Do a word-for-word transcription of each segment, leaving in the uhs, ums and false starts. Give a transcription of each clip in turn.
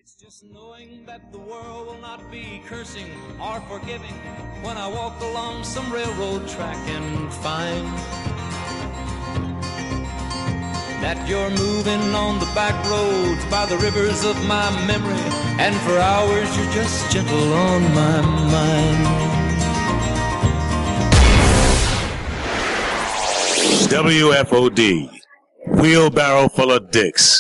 It's just knowing that the world will not be cursing or forgiving when I walk along some railroad track and find that you're moving on the back roads by the rivers of my memory, and for hours you're just gentle on my mind. W F O D, Wheelbarrow Full of Dicks.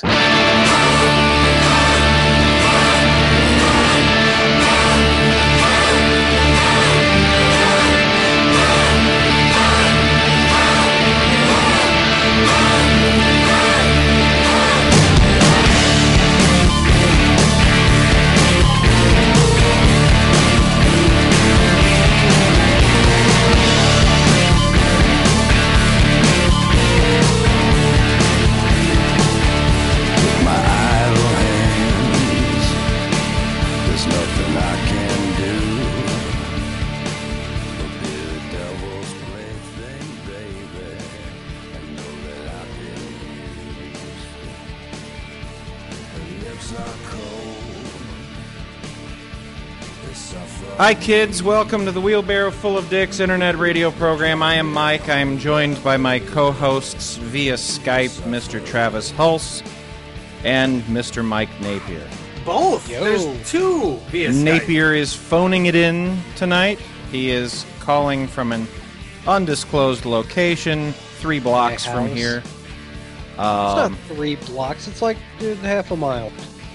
Hi kids, welcome to the Wheelbarrow Full of Dicks internet radio program. I am Mike. I am joined by my co-hosts via Skype, Mister Travis Hulse and Mister Mike Napier. Both? Yo. There's two via Skype. Napier is phoning it in tonight. He is calling from an undisclosed location, three blocks from here. Um, it's not three blocks, it's like dude, half a mile.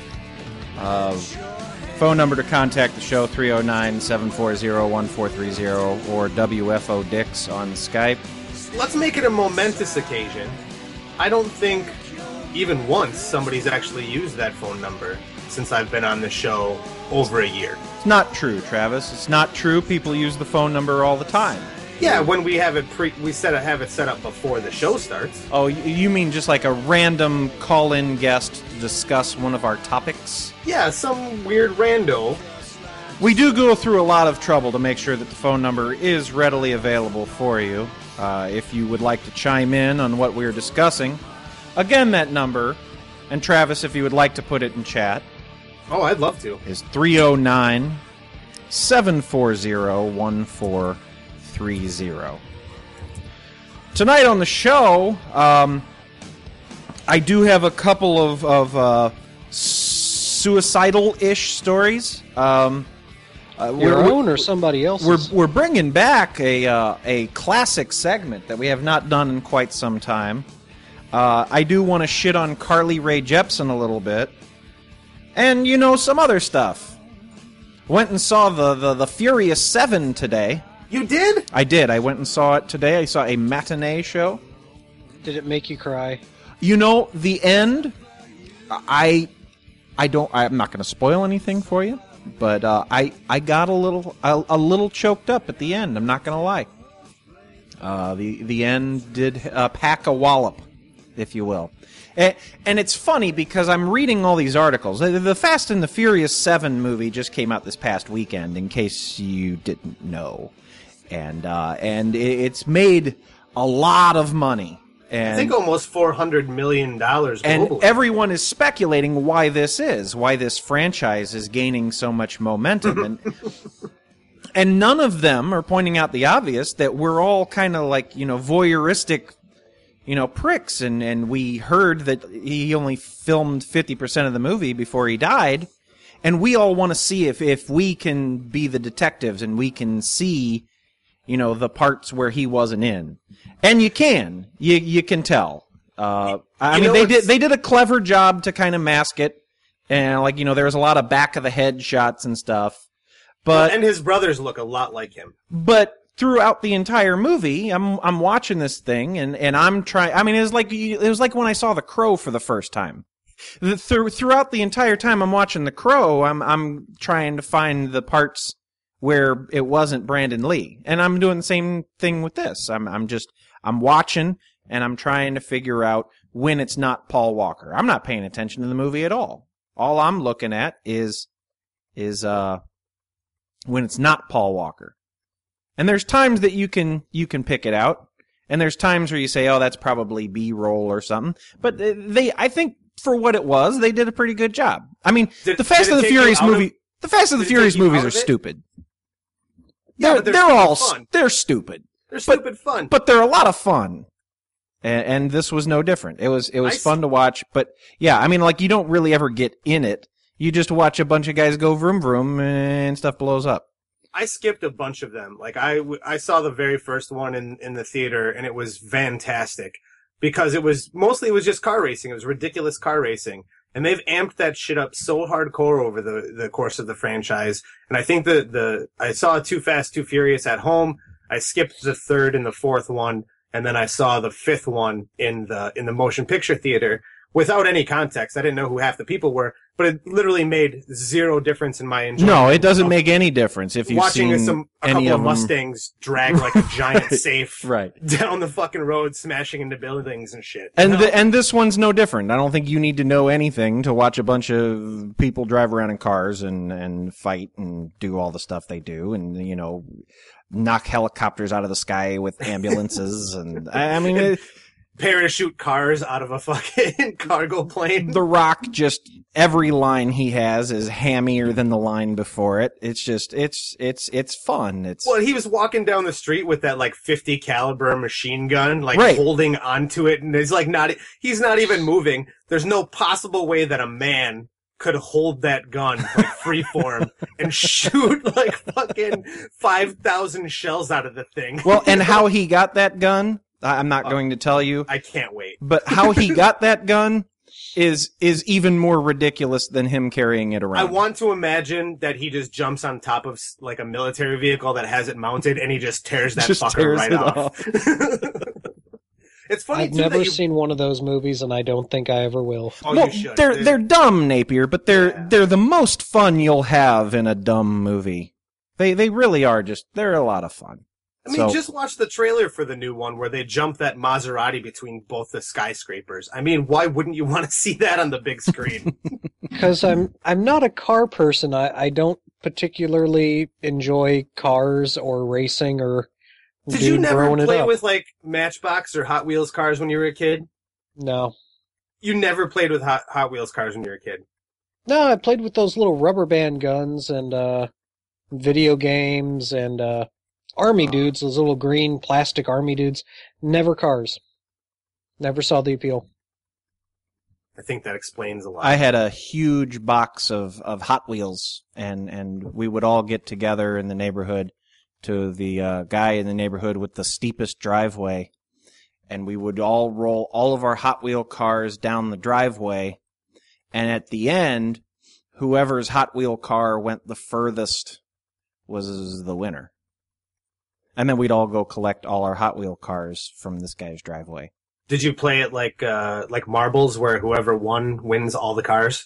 Uh, phone number to contact the show, three oh nine, seven four zero, one four three zero, or W F O Dicks on Skype. Let's make it a momentous occasion. I don't think even once somebody's actually used that phone number since I've been on the show over a year. It's not true, Travis. It's not true. People use the phone number all the time. Yeah, when we have it pre, we set it, have it set up before the show starts. Oh, you mean just like a random call-in guest to discuss one of our topics? Yeah, some weird rando. We do go through a lot of trouble to make sure that the phone number is readily available for you. Uh, if you would like to chime in on what we're discussing, again, that number, and Travis, if you would like to put it in chat. Oh, I'd love to. Is three oh nine, seven four zero, one four three zero. Tonight on the show, um, I do have a couple of, of uh, suicidal-ish stories. Um, uh, Your we're, own or somebody else's? We're we're bringing back a uh, a classic segment that we have not done in quite some time. Uh, I do want to shit on Carly Rae Jepsen a little bit, and you know some other stuff. Went and saw the the, the Furious Seven today. You did? I did. I went and saw it today. I saw a matinee show. Did it make you cry? You know, the end, I I don't I'm not going to spoil anything for you, but uh, I I got a little a, a little choked up at the end. I'm not going to lie. Uh, the the end did uh, pack a wallop, if you will. And, and it's funny because I'm reading all these articles. The Fast and the Furious seven movie just came out this past weekend, in case you didn't know. And uh, and it's made a lot of money. And, I think almost four hundred million dollars globally. And everyone is speculating why this is, why this franchise is gaining so much momentum. And, and none of them are pointing out the obvious, that we're all kind of like, you know, voyeuristic, you know, pricks. And, and we heard that he only filmed fifty percent of the movie before he died. And we all want to see if, if we can be the detectives and we can see, you know, the parts where he wasn't in. And you can. You you can tell. Uh, I you mean, know, they it's... did they did a clever job to kind of mask it. And, like, you know, there was a lot of back-of-the-head shots and stuff. But and his brothers look a lot like him. But throughout the entire movie, I'm I'm watching this thing, and, and I'm trying... I mean, it was like it was like when I saw The Crow for the first time. The, th- throughout the entire time I'm watching The Crow, I'm I'm trying to find the parts where it wasn't Brandon Lee. And I'm doing the same thing with this. I'm I'm just, I'm watching, and I'm trying to figure out when it's not Paul Walker. I'm not paying attention to the movie at all. All I'm looking at is, is, uh, when it's not Paul Walker. And there's times that you can, you can pick it out. And there's times where you say, oh, that's probably B-roll or something. But they, I think for what it was, they did a pretty good job. I mean, Did- the Fast did it and the take you Furious out of- movie, the Fast and the did it Furious take you movies out are of it? stupid. Yeah, They're but they're they're stupid all fun. they're stupid, They're but- stupid fun. but they're a lot of fun. And, and this was no different. It was it was I s- fun to watch, but yeah, I mean, like you don't really ever get in it. You just watch a bunch of guys go vroom vroom and stuff blows up. I skipped a bunch of them. Like I, w- I saw the very first one in, in the theater and it was fantastic because it was mostly, it was just car racing. It was ridiculous car racing. And they've amped that shit up so hardcore over the, the course of the franchise. And I think the, the, I saw Too Fast, Too Furious at home. I skipped the third and the fourth one. And then I saw the fifth one in the, in the motion picture theater without any context. I didn't know who half the people were, but it literally made zero difference in my enjoyment. No, it doesn't of make any difference if you've watching seen some, a any couple of of them. Mustangs drag like a giant safe Right. down the fucking road, smashing into buildings and shit. And you know? the, and this one's no different. I don't think you need to know anything to watch a bunch of people drive around in cars and, and fight and do all the stuff they do and, you know, knock helicopters out of the sky with ambulances and I, I mean it, parachute cars out of a fucking cargo plane. The Rock just every line he has is hammier than the line before it. It's just it's it's it's fun. It's Well, he was walking down the street with that like fifty caliber machine gun, like Right. holding onto it, and he's like not, he's not even moving. There's no possible way that a man could hold that gun like freeform and shoot like fucking five thousand shells out of the thing. well, and how he got that gun, I- I'm not going to tell you. I can't wait. But how he got that gun is is even more ridiculous than him carrying it around. I want to imagine that he just jumps on top of s- like a military vehicle that has it mounted, and he just tears that Just fucker tears right it off. It's funny I've too never that you. seen one of those movies, and I don't think I ever will. Oh, well, you should. they're They- they're dumb, Napier, but they're Yeah. they're the most fun you'll have in a dumb movie. They they really are just they're a lot of fun. I mean, So- just watch the trailer for the new one where they jump that Maserati between both the skyscrapers. I mean, why wouldn't you want to see that on the big screen? Because I'm I'm not a car person. I, I don't particularly enjoy cars or racing or Did dude you never throwing it play up. with like Matchbox or Hot Wheels cars when you were a kid? No. You never played with Hot, Hot Wheels cars when you were a kid. No, I played with those little rubber band guns and uh, video games and uh, army dudes, those little green plastic army dudes. Never cars. Never saw the appeal. I think that explains a lot. I had a huge box of, of Hot Wheels, and, and we would all get together in the neighborhood to the uh, guy in the neighborhood with the steepest driveway, and we would all roll all of our Hot Wheel cars down the driveway, and at the end, whoever's Hot Wheel car went the furthest was the winner. And then we'd all go collect all our Hot Wheel cars from this guy's driveway. Did you play it like uh, like marbles, where whoever won wins all the cars?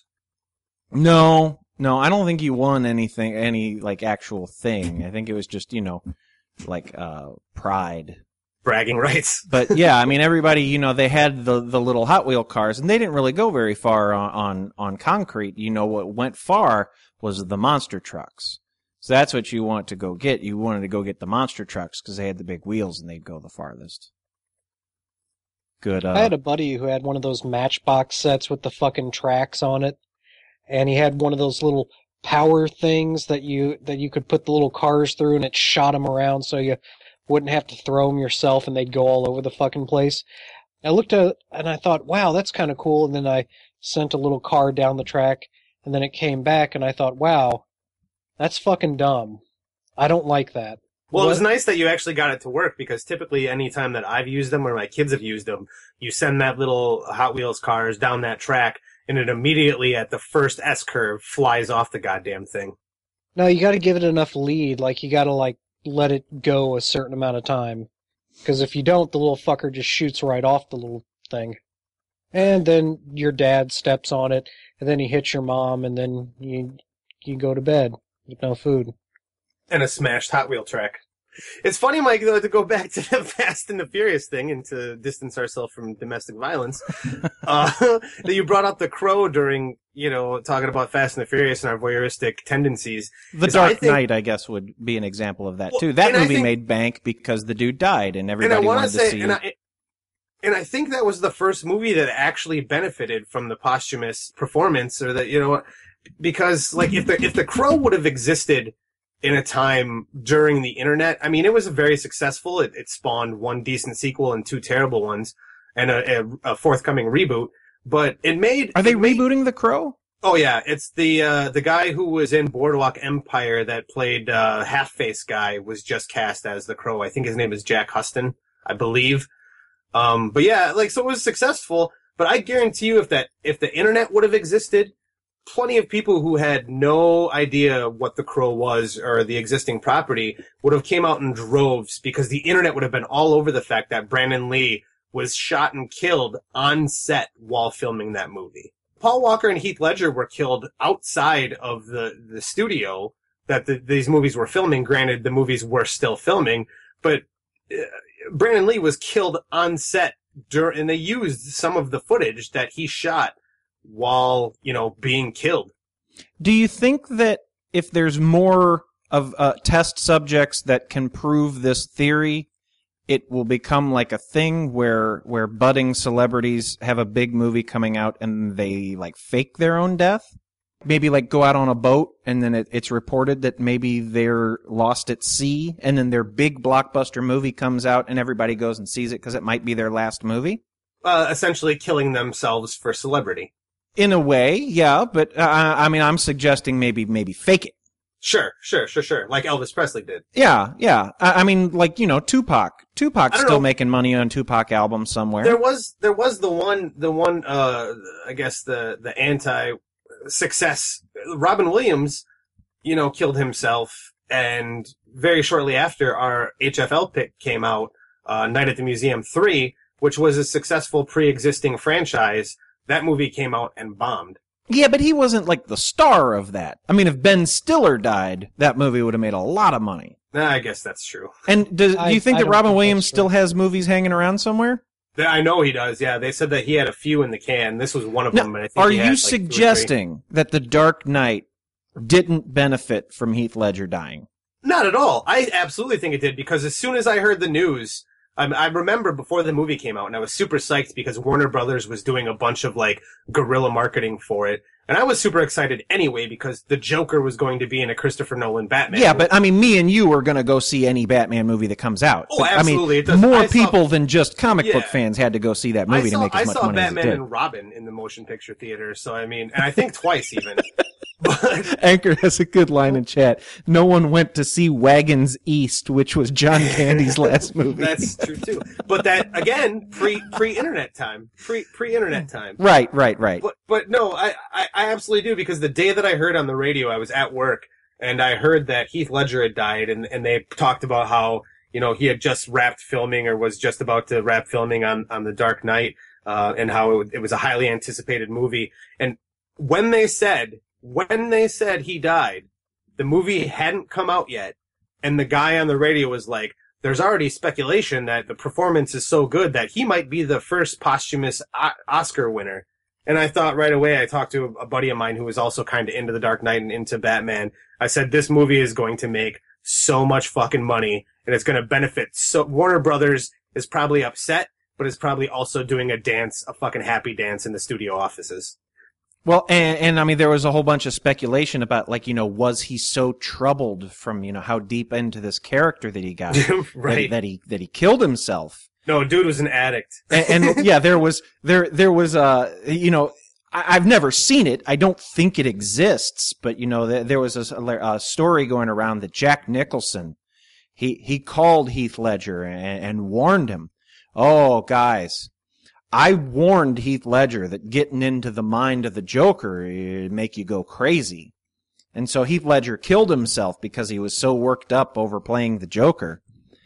No, no, I don't think you won anything, any like actual thing. I think it was just, you know, like uh pride. Bragging rights. But yeah, I mean, everybody, you know, they had the the little Hot Wheel cars, and they didn't really go very far on on, on concrete. You know, what went far was the monster trucks. So that's what you want to go get. You wanted to go get the monster trucks because they had the big wheels and they'd go the farthest. Good. Uh, I had a buddy who had one of those Matchbox sets with the fucking tracks on it, and he had one of those little power things that you that you could put the little cars through, and it shot them around so you wouldn't have to throw them yourself, and they'd go all over the fucking place. I looked at it and I thought, wow, that's kind of cool. And then I sent a little car down the track, and then it came back, and I thought, wow, that's fucking dumb. I don't like that. Well, it was What- nice that you actually got it to work, because typically any time that I've used them or my kids have used them, you send that little Hot Wheels cars down that track, and it immediately at the first S curve flies off the goddamn thing. No, you got to give it enough lead. Like, you got to, like, let it go a certain amount of time. Because if you don't, the little fucker just shoots right off the little thing. And then your dad steps on it, and then he hits your mom, and then you you go to bed with no food. And a smashed Hot Wheel track. It's funny, Mike, though, to go back to the Fast and the Furious thing and to distance ourselves from domestic violence, uh, that you brought up The Crow during, you know, talking about Fast and the Furious and our voyeuristic tendencies. The is I Dark think- Knight, I guess, would be an example of that Well, too. That and I movie think- made bank because the dude died, and And I everybody want wanted to to say, see. and I, And I think that was the first movie that actually benefited from the posthumous performance, or that, you know, because like if the if the Crow would have existed in a time during the internet, I mean, it was very successful. It, it spawned one decent sequel and two terrible ones, and a, a, a forthcoming reboot. But it made Are they it made, rebooting The Crow? Oh yeah, it's the uh, the guy who was in Boardwalk Empire that played uh, Half Face guy was just cast as the Crow. I think his name is Jack Huston, I believe. Um, but yeah, like so it was successful. But I guarantee you, if that if the internet would have existed, plenty of people who had no idea what The Crow was or the existing property would have came out in droves, because the internet would have been all over the fact that Brandon Lee was shot and killed on set while filming that movie. Paul Walker and Heath Ledger were killed outside of the, the studio that the, these movies were filming. Granted, the movies were still filming, but uh, Brandon Lee was killed on set during, and they used some of the footage that he shot while, you know, being killed. Do you think that if there's more of uh, test subjects that can prove this theory, it will become like a thing where where budding celebrities have a big movie coming out and they like fake their own death? Maybe like go out on a boat and then it, it's reported that maybe they're lost at sea, and then their big blockbuster movie comes out and everybody goes and sees it because it might be their last movie? Uh, essentially killing themselves for celebrity. In a way, yeah, but uh, I mean, I'm suggesting maybe maybe fake it. Sure, sure, sure, sure. Like Elvis Presley did. Yeah, yeah. I, I mean, like, you know, Tupac. Tupac's still know. making money on Tupac albums somewhere. There was there was the one the one uh I guess the the anti success Robin Williams, you know, killed himself, and very shortly after our H F L pick came out, uh Night at the Museum three, which was a successful pre-existing franchise. That movie came out and bombed. Yeah, but he wasn't like the star of that. I mean, if Ben Stiller died, that movie would have made a lot of money. Nah, I guess that's true. And do, I- do you think I that don't Robin think Williams that's still true. has movies hanging around somewhere? Th- I know he does, yeah. They said that he had a few in the can. This was one of Now, them. And I think are he had, you like, two or three. suggesting that The Dark Knight didn't benefit from Heath Ledger dying? Not at all. I absolutely think it did, because as soon as I heard the news, I, I remember before the movie came out, and I was super psyched because Warner Brothers was doing a bunch of like guerrilla marketing for it. And I was super excited anyway because the Joker was going to be in a Christopher Nolan Batman Yeah, movie. but I mean, me and you are going to go see any Batman movie that comes out. Oh, But, absolutely. I It mean, does- more I saw- people than just comic book Yeah. fans had to go see that movie I saw, to make as I much saw money Batman as it did. and Robin in the motion picture theater, so I mean, and I think twice even. But Anchor has a good line in chat. No one went to see Wagons East, which was John Candy's last movie. that's true too. But that again, pre pre internet time, pre pre internet time. Right, right, right. But but no, I, I I absolutely do, because the day that I heard on the radio, I was at work and I heard that Heath Ledger had died, and and they talked about how, you know, he had just wrapped filming or was just about to wrap filming on on The Dark Knight, uh, and how it, it was a highly anticipated movie. And when they said when they said he died, the movie hadn't come out yet, and the guy on the radio was like, there's already speculation that the performance is so good that he might be the first posthumous o- Oscar winner. And I thought right away, I talked to a buddy of mine who was also kind of into The Dark Knight and into Batman. I said, this movie is going to make so much fucking money, and it's going to benefit. So Warner Brothers is probably upset, but is probably also doing a dance, a fucking happy dance in the studio offices. Well, and, and I mean, there was a whole bunch of speculation about, like, you know, was he so troubled from, you know, how deep into this character that he got, Right. that, that he that he killed himself. No, dude was an addict. And, and yeah, there was there there was uh you know, I, I've never seen it. I don't think it exists, but you know, there, there was a, a story going around that Jack Nicholson, he he called Heath Ledger and, and warned him, "Oh, guys, I warned Heath Ledger that getting into the mind of the Joker would make you go crazy." And so Heath Ledger killed himself because he was so worked up over playing the Joker.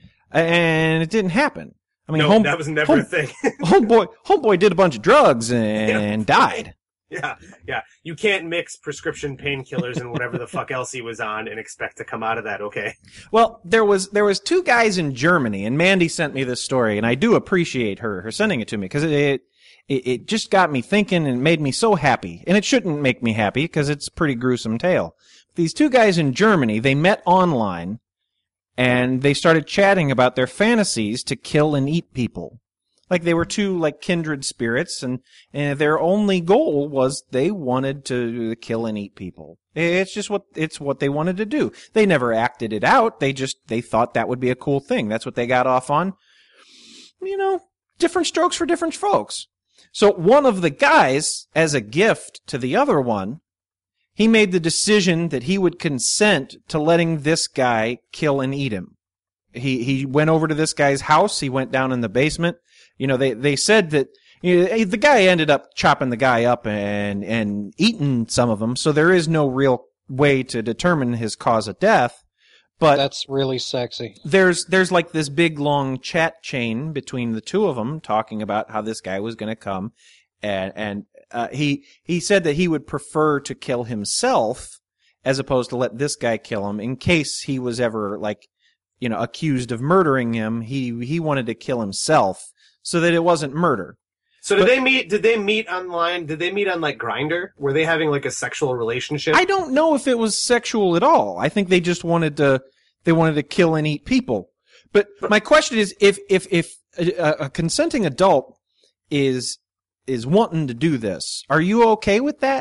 And it didn't happen. I mean, No, home, that was never home, a thing. homeboy, homeboy did a bunch of drugs and died. Yeah, yeah. You can't mix prescription painkillers and whatever the fuck else he was on and expect to come out of that okay. Well, there was there was two guys in Germany, and Mandy sent me this story, and I do appreciate her her sending it to me because it, it it just got me thinking and made me so happy. And it shouldn't make me happy because it's a pretty gruesome tale. These two guys in Germany, they met online, and they started chatting about their fantasies to kill and eat people. Like they were two like kindred spirits, and, and their only goal was they wanted to kill and eat people. It's just what it's what they wanted to do. They never acted it out. They just they thought that would be a cool thing. That's what they got off on. You know, different strokes for different folks. So one of the guys, as a gift to the other one, he made the decision that he would consent to letting this guy kill and eat him. He he went over to this guy's house. He went down in the basement. You know, they, they said that you know, the guy ended up chopping the guy up and, and eating some of them. So there is no real way to determine his cause of death. But That's really sexy. there's, there's like this big long chat chain between the two of them talking about how this guy was going to come. And, and, uh, he, he said that he would prefer to kill himself as opposed to let this guy kill him in case he was ever like, you know, accused of murdering him. He, he wanted to kill himself. So that it wasn't murder. So did But- they meet? Did they meet online? Did they meet on like Grindr? Were they having like a sexual relationship? I don't know if it was sexual at all. I think they just wanted to, they wanted to kill and eat people. But my question is, if, if, if a, a consenting adult is, is wanting to do this, are you okay with that?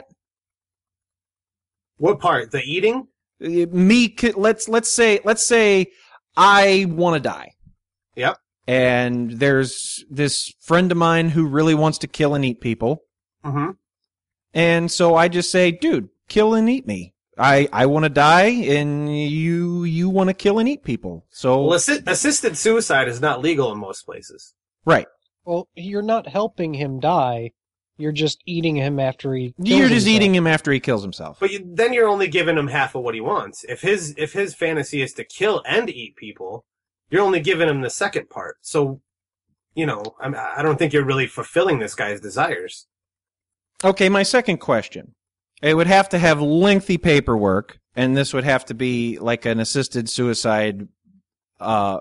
What part? The eating? Uh, Me, c- let's, let's say, let's say I want to die. Yep. And there's this friend of mine who really wants to kill and eat people. Mm-hmm. And so I just say, dude, kill and eat me. I, I want to die, and you you want to kill and eat people. So Well, assi- assisted suicide is not legal in most places. right, Well, you're not helping him die. You're just eating him after he. kills you're just himself. eating him after he kills himself. But you, then you're only giving him half of what he wants. If his if his fantasy is to kill and eat people, you're only giving him the second part. So, you know, I'm, I don't think you're really fulfilling this guy's desires. Okay, my second question. It would have to have lengthy paperwork, and this would have to be like an assisted suicide uh,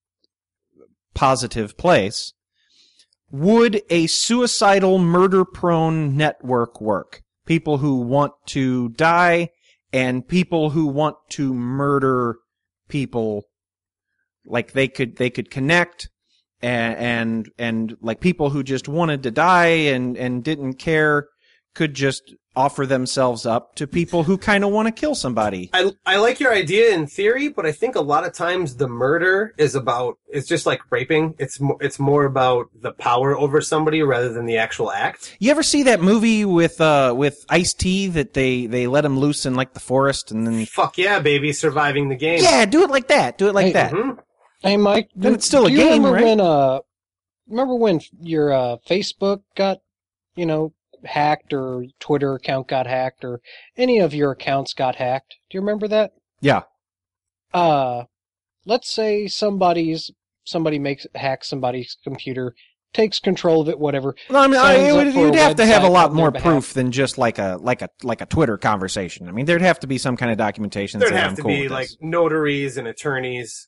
positive place. Would a suicidal, murder-prone network work? People who want to die and people who want to murder people, like they could they could connect, and and, and like people who just wanted to die and, and didn't care could just offer themselves up to people who kind of want to kill somebody. I I like your idea in theory, but I think a lot of times the murder is about it's just like raping. It's mo- it's more about the power over somebody rather than the actual act. You ever see that movie with uh with Ice-T that they they let him loose in like the forest and then Fuck yeah, baby, surviving the game. yeah, do it like that. Do it like Hey, that. Mhm. Hey, Mike. Then do- it's still a do you game, remember right? When, uh, remember when your uh, Facebook got, you know, hacked, or Twitter account got hacked, or any of your accounts got hacked? Do you remember that? Yeah. Uh, let's say somebody's somebody makes hacks somebody's computer, takes control of it, whatever. Well, I mean, I, signs it up would, for you'd a have to have a website lot on more their behalf. proof than just like a like a like a Twitter conversation. I mean, there'd have to be some kind of documentation. There'd saying have I'm to cool be with like this. notaries and attorneys.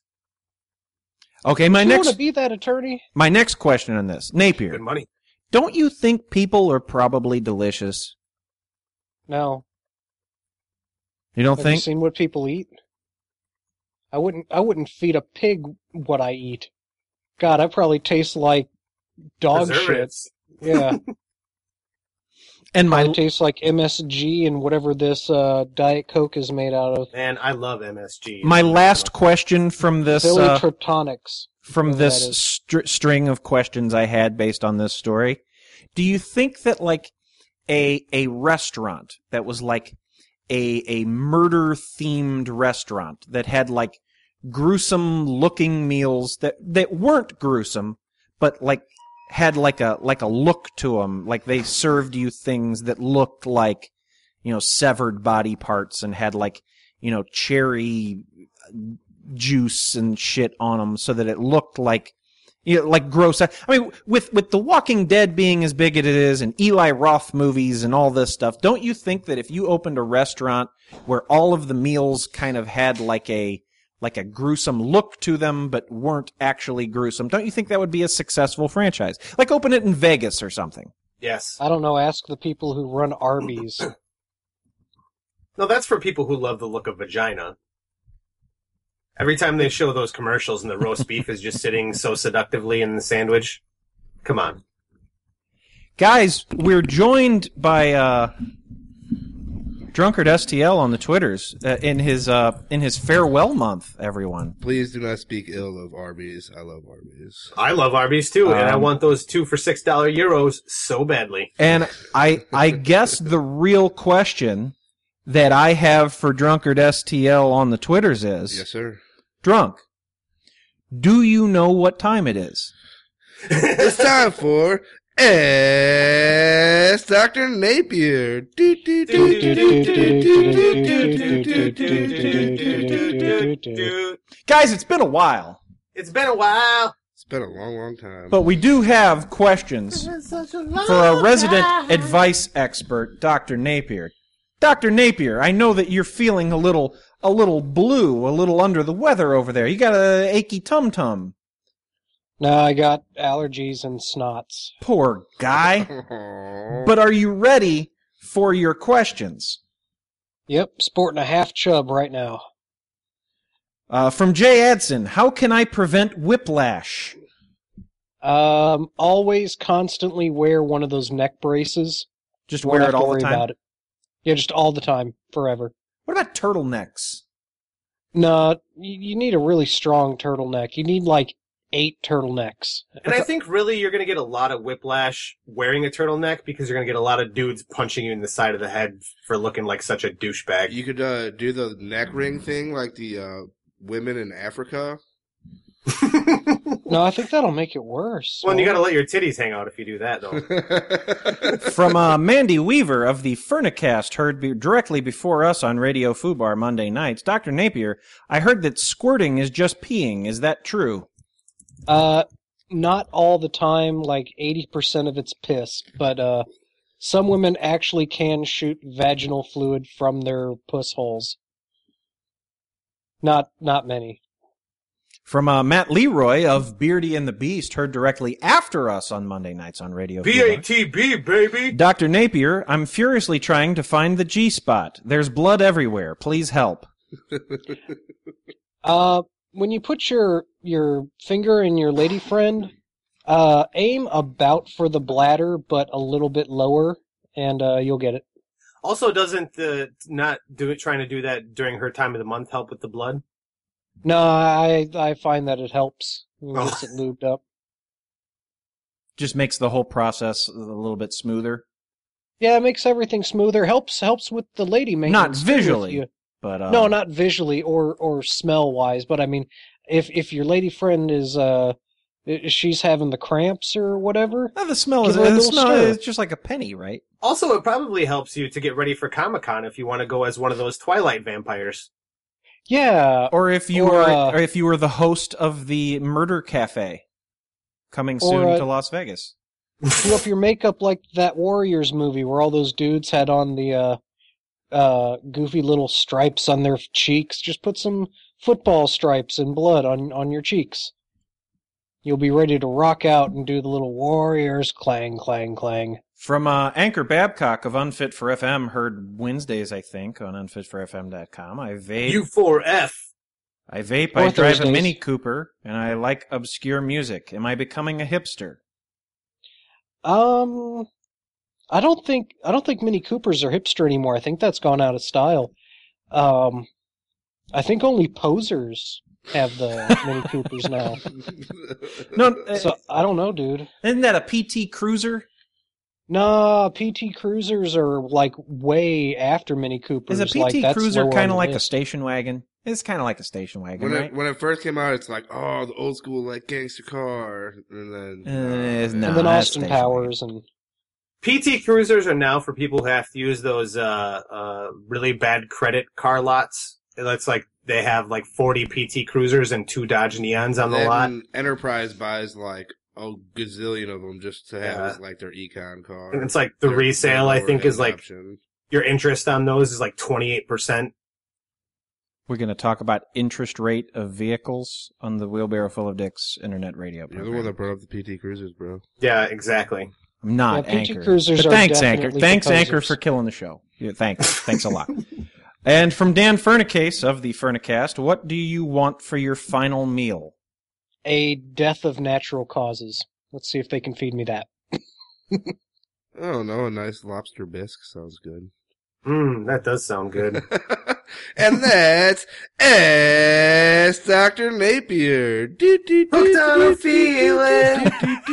Okay, my you next want to be that attorney? my next question on this, Napier. Good money. Don't you think people are probably delicious? No. You don't Have you think? seen what people eat? I wouldn't. I wouldn't feed a pig what I eat. God, I probably taste like dog shit. Preservatives. Yeah, And I my taste like M S G and whatever this uh, Diet Coke is made out of. Man, I love M S G. my last question from this uh, Billytrotonics. from whatever that this is. str- string of questions I had based on this story. Do you think that like a a restaurant that was like a a murder themed restaurant that had like gruesome looking meals that that weren't gruesome but like had like a like a look to them, like they served you things that looked like, you know, severed body parts and had like, you know, cherry juice and shit on them so that it looked like, you know, like gross. I mean, with with The Walking Dead being as big as it is, and Eli Roth movies and all this stuff, don't you think that if you opened a restaurant where all of the meals kind of had like a like a gruesome look to them but weren't actually gruesome, don't you think that would be a successful franchise? Like open it in Vegas or something. Yes. I don't know. Ask the people who run Arby's. No, that's for people who love the look of vagina. Every time they show those commercials and the roast beef is just sitting so seductively in the sandwich. Come on. Guys, we're joined by uh, Drunkard S T L on the Twitters uh, in his uh, in his farewell month, everyone. Please do not speak ill of Arby's. I love Arby's. I love Arby's too, um, and I want those two for six dollar euros so badly. And I I guess the real question that I have for Drunkard S T L on the Twitters is, Yes, sir. Drunk, do you know what time it is? It's time for Ask Doctor Napier. Do, do, do, do, do, do, do, do, do, do. Guys, it's been a while, It's been a while. It's been a long, long time. but we do have questions for our resident advice expert, Doctor Napier. Doctor Napier, I know that you're feeling a little a little blue, a little under the weather over there. You got a achy tum-tum. No, I got allergies and snots. Poor guy. But are you ready for your questions? Yep, sporting a half chub right now. Uh, from Jay Adson, how can I prevent whiplash? Um, always constantly wear one of those neck braces. Just Won't wear have it to all the worry time? about it. Yeah, just all the time, forever. What about turtlenecks? No, you, you need a really strong turtleneck. You need like eight turtlenecks. And I think really you're going to get a lot of whiplash wearing a turtleneck because you're going to get a lot of dudes punching you in the side of the head for looking like such a douchebag. You could uh, do the neck ring thing like the uh, women in Africa. No, I think that'll make it worse. Well, and you got to let your titties hang out if you do that, though. From uh, Mandy Weaver of the Furnicast, heard be- directly before us on Radio Fubar Monday nights. Doctor Napier, I heard that squirting is just peeing. Is that true? Uh, not all the time, like eighty percent of it's piss, but uh, some women actually can shoot vaginal fluid from their puss holes. Not, not many. From uh, Matt Leroy of Beardy and the Beast, heard directly after us on Monday nights on Radio B Fubar. A T B, baby! Doctor Napier, I'm furiously trying to find the G-spot. There's blood everywhere. Please help. Uh, when you put your your finger in your lady friend, uh, aim about for the bladder, but a little bit lower, and uh, you'll get it. Also, doesn't the not do it trying to do that during her time of the month help with the blood? No, I I find that it helps. It Oh. gets it lubed up. Just makes the whole process a little bit smoother. Yeah, it makes everything smoother. Helps helps with the lady maintenance. Not too, if visually, you- but uh, No, not visually or or smell wise, but I mean, if if your lady friend is uh, i- she's having the cramps or whatever. No, the smell Give is her a the little smell stir. is just like a penny, right? Also, it probably helps you to get ready for Comic-Con if you want to go as one of those Twilight vampires. Yeah, Or if you Or, were, uh, or if you were the host of the Murder Cafe, coming Or, soon uh, to Las Vegas. do up your makeup like that Warriors movie where all those dudes had on the uh, uh, goofy little stripes on their cheeks. Just put some football stripes and blood on on your cheeks. You'll be ready to rock out and do the little Warriors clang, clang, clang. From uh, Anchor Babcock of Unfit for F M, heard Wednesdays, I think, on unfit for f m dot com. I vape, U four F. I vape, Or I drive a Thursdays. Mini Cooper, and I like obscure music. Am I becoming a hipster? Um, I don't think I don't think Mini Coopers are hipster anymore. I think that's gone out of style. Um, I think only posers have the Mini Coopers now. No, uh, So I don't know, dude. isn't that a P T Cruiser? Nah, P T Cruisers are like way after Mini Coopers. Is a P T like, that's Cruiser lower on kind the of like a list. station wagon? It's kind of like a station wagon, When right? it when it first came out, it's like, oh, the old school like gangster car, and then Uh, it's uh, not. And then Nah, that's Austin station Powers and P T Cruisers are now for people who have to use those uh, uh, really bad credit car lots. It's like they have like forty P T Cruisers and two Dodge Neons on the then lot. Enterprise buys like a gazillion of them just to have Yeah. as like their econ car. And it's like the Their- resale, their I think, is lower-end like option. your interest on those is like twenty-eight percent. We're going to talk about interest rate of vehicles on the Wheelbarrow Full of Dicks internet radio You're the program. one that brought up the P T Cruisers, bro. Yeah, exactly. I'm not Yeah, P T Anchor. Cruisers But are thanks, Anchor. definitely Thanks, for Anchor, posers. for killing the show. Yeah, thanks. Thanks a lot. And from Dan Furnicase of the Furnicast, what do you want for your final meal? a death of natural causes. Let's see if they can feed me that. I don't know. A nice lobster bisque sounds good. Mmm, that does sound good. And that's Ask Doctor Napier. Hooked on a feeling.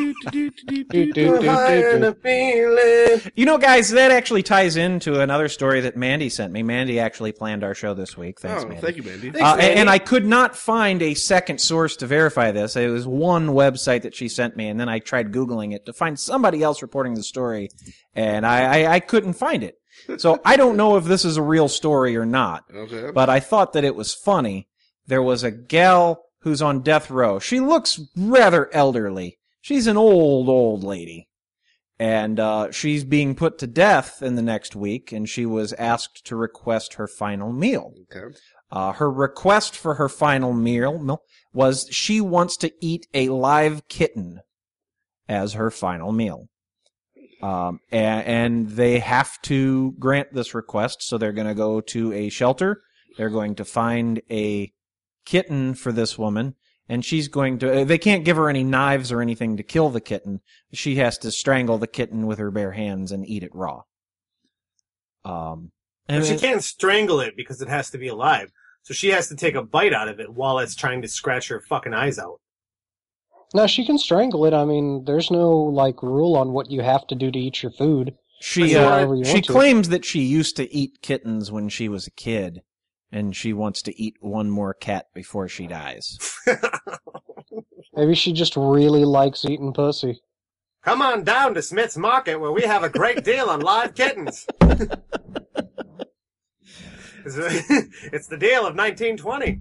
Higher than a feeling. You know, guys, that actually ties into another story that Mandy sent me. Mandy actually planned our show this week. Thanks, Oh, Mandy. thank you, Mandy. Thanks, Uh, Mandy. and I could not find a second source to verify this. It was one website that she sent me, and then I tried Googling it to find somebody else reporting the story, and I, I, I couldn't find it. So I don't know if this is a real story or not, Okay. but I thought that it was funny. There was a gal who's on death row. She looks rather elderly. She's an old, old lady. And uh, she's being put to death in the next week, and she was asked to request her final meal. Okay. Uh, her request for her final meal was she wants to eat a live kitten as her final meal. Um, and, and they have to grant this request, so they're going to go to a shelter. They're going to find a kitten for this woman, and she's going to, they can't give her any knives or anything to kill the kitten. She has to strangle the kitten with her bare hands and eat it raw. Um, and But she can't strangle it because it has to be alive. So she has to take a bite out of it while it's trying to scratch her fucking eyes out. No, she can strangle it. I mean, there's no, like, rule on what you have to do to eat your food. She Do uh, whatever you she want to. claims that she used to eat kittens when she was a kid, and she wants to eat one more cat before she dies. Maybe she just really likes eating pussy. Come on down to Smith's Market where we have a great deal on live kittens. It's it's the deal of nineteen twenty.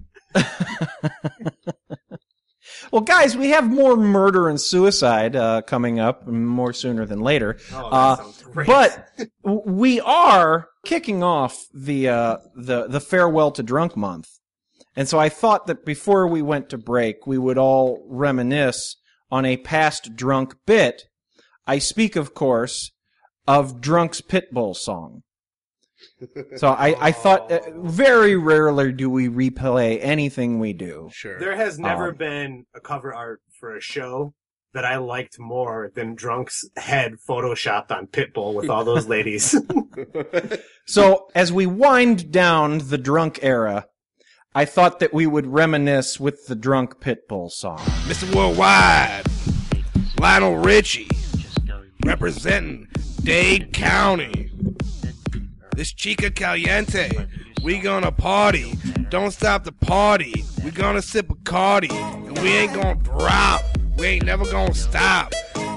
Well, guys, we have more murder and suicide uh, coming up more sooner than later. Oh, that Uh, sounds great. But w- we are kicking off the uh, the the farewell to drunk month, and so I thought that before we went to break, we would all reminisce on a past drunk bit. I speak, of course, of Drunk's Pitbull song. So I, I thought uh, very rarely do we replay anything we do. Sure. There has never Um, been a cover art for a show that I liked more than Drunk's head photoshopped on Pitbull with all those ladies. So as we wind down the drunk era, I thought that we would reminisce with the Drunk Pitbull song. Mister Worldwide, Lionel Richie, representing Dade County. This Chica Caliente, we gonna party. Don't stop the party. We gonna sip Bacardi, and we ain't gonna drop. We ain't never gonna stop.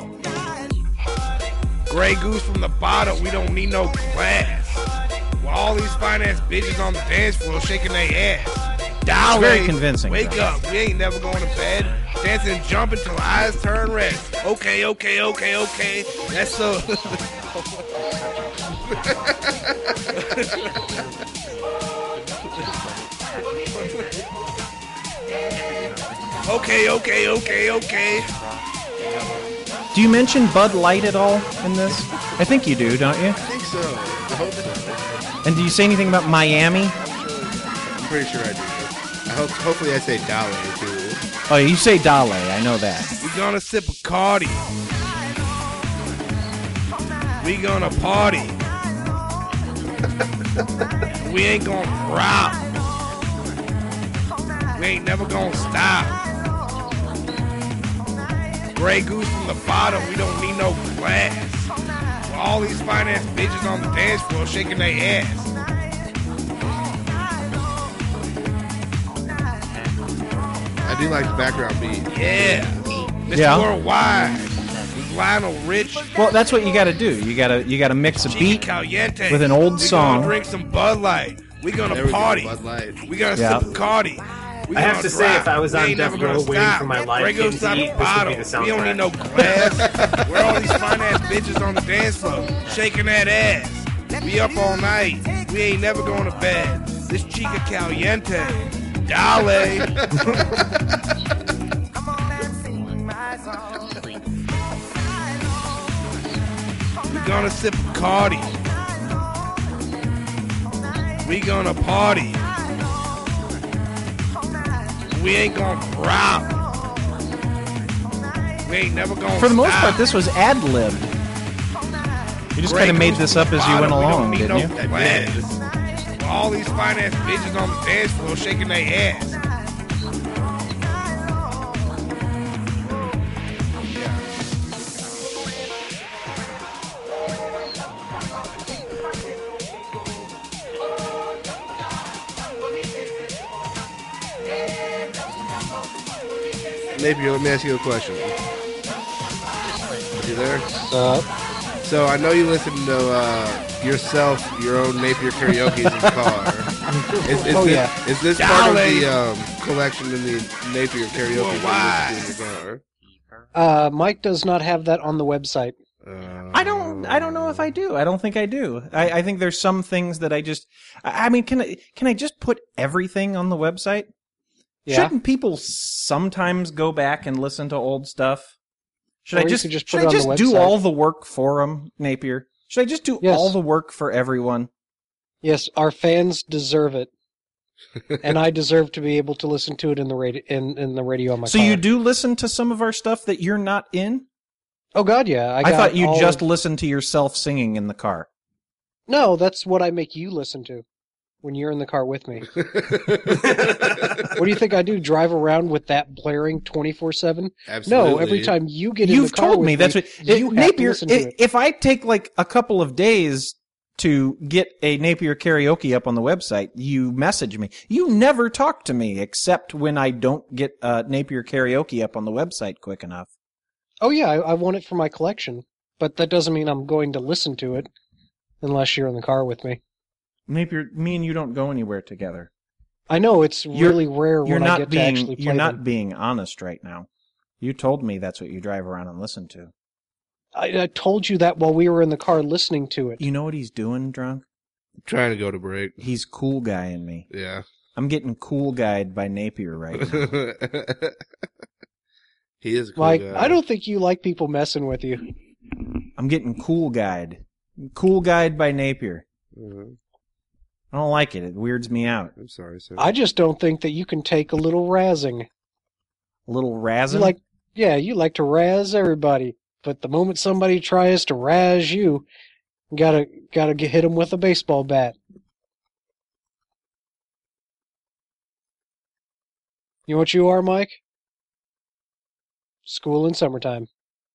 Grey Goose from the bottom, we don't need no glass. Well, all these finance bitches on the dance floor shaking their ass. Dolly, very convincing, Wake though. up, we ain't never going to bed. Dancing and jumping till eyes turn red. Okay, okay, okay, okay. That's so. Okay, okay, okay, okay. Do you mention Bud Light at all in this? I think you do, don't you? I think so. I hope so. And do you say anything about Miami? I'm pretty sure I do. I hope. Hopefully, I say Dolly too. Oh, you say Dale. I know that. We gonna sip a Cardi. We gonna party. We ain't gonna drop. We ain't never gonna stop. Grey Goose from the bottom, we don't need no glass. Well, all these finance bitches on the dance floor shaking their ass. I do like the background beat. Yeah. Mister Yeah. Worldwide with Lionel Rich. Well, that's what you got to do. You got to you got to mix a Chica beat Caliente. with an old we song. Gonna drink some Bud Light. We gonna There we go, party. Bud Light. We gonna Yeah. sip Bacardi. We I have gonna to say, drop. if I was We on ain't death never row gonna waiting stop. for my live Grego kid to stop eat, the this would be bottle. the We don't soundtrack. need no glass. Where all these finance bitches on the dance floor shaking that ass. We up all night. We ain't never going to bed. This Chica Caliente. Dale. We gonna sip Bacardi. We gonna party. We ain't gonna drop. We We ain't never gonna For the most stop. part, this was ad lib. You just kind of made this up as you went along, we don't didn't need you? no plans. All these finance bitches on the dance floor shaking their ass. Napier, let me ask you a question. You there? Uh, So I know you listen to uh, yourself, your own Napier karaoke's in the car. Is, is Oh, this, yeah. Is this part of the um, collection in the Napier karaoke that you listen to in the car? uh, Mike does not have that on the website. Uh, I don't. I don't know if I do. I don't think I do. I, I think there's some things that I just. I, I mean, can I can I just put everything on the website? Yeah. Shouldn't people sometimes go back and listen to old stuff? Should Or I you just, could just put should it I on the just do website. all the work for them, Napier? Should I just do Yes. all the work for everyone? Yes, our fans deserve it, and I deserve to be able to listen to it in the radio in, in the radio on my So car. you do listen to some of our stuff that you're not in? Oh God, yeah. I, I, got thought you all just of- listened to yourself singing in the car. No, that's what I make you listen to when you're in the car with me. What do you think I do? Drive around with that blaring twenty-four seven? Absolutely. No, every time you get in You've the car told with me that's what you it, have to Napier. listen to i- it. If I take like a couple of days to get a Napier karaoke up on the website, you message me. You never talk to me except when I don't get uh, Napier karaoke up on the website quick enough. Oh yeah, I, I want it for my collection, but that doesn't mean I'm going to listen to it unless you're in the car with me. Napier, me and you don't go anywhere together. I know it's You're- really rare You're when I not get to being. actually play You're not them. being honest right now. You told me that's what you drive around and listen to. I, I told you that while we were in the car listening to it. You know what he's doing, drunk? Trying to go to break. He's cool guying me. Yeah. I'm getting cool guyed by Napier right now. He is a cool Mike, guy. I don't think you like people messing with you. I'm getting cool guyed. Cool guyed by Napier. Uh, I don't like it. It weirds me out. I'm sorry, sir. I just don't think that you can take a little razzing. A little You razzing. like, yeah, you like to razz everybody, but the moment somebody tries to razz you, you gotta gotta get, hit them with a baseball bat. You know what you are, Mike? School in summertime.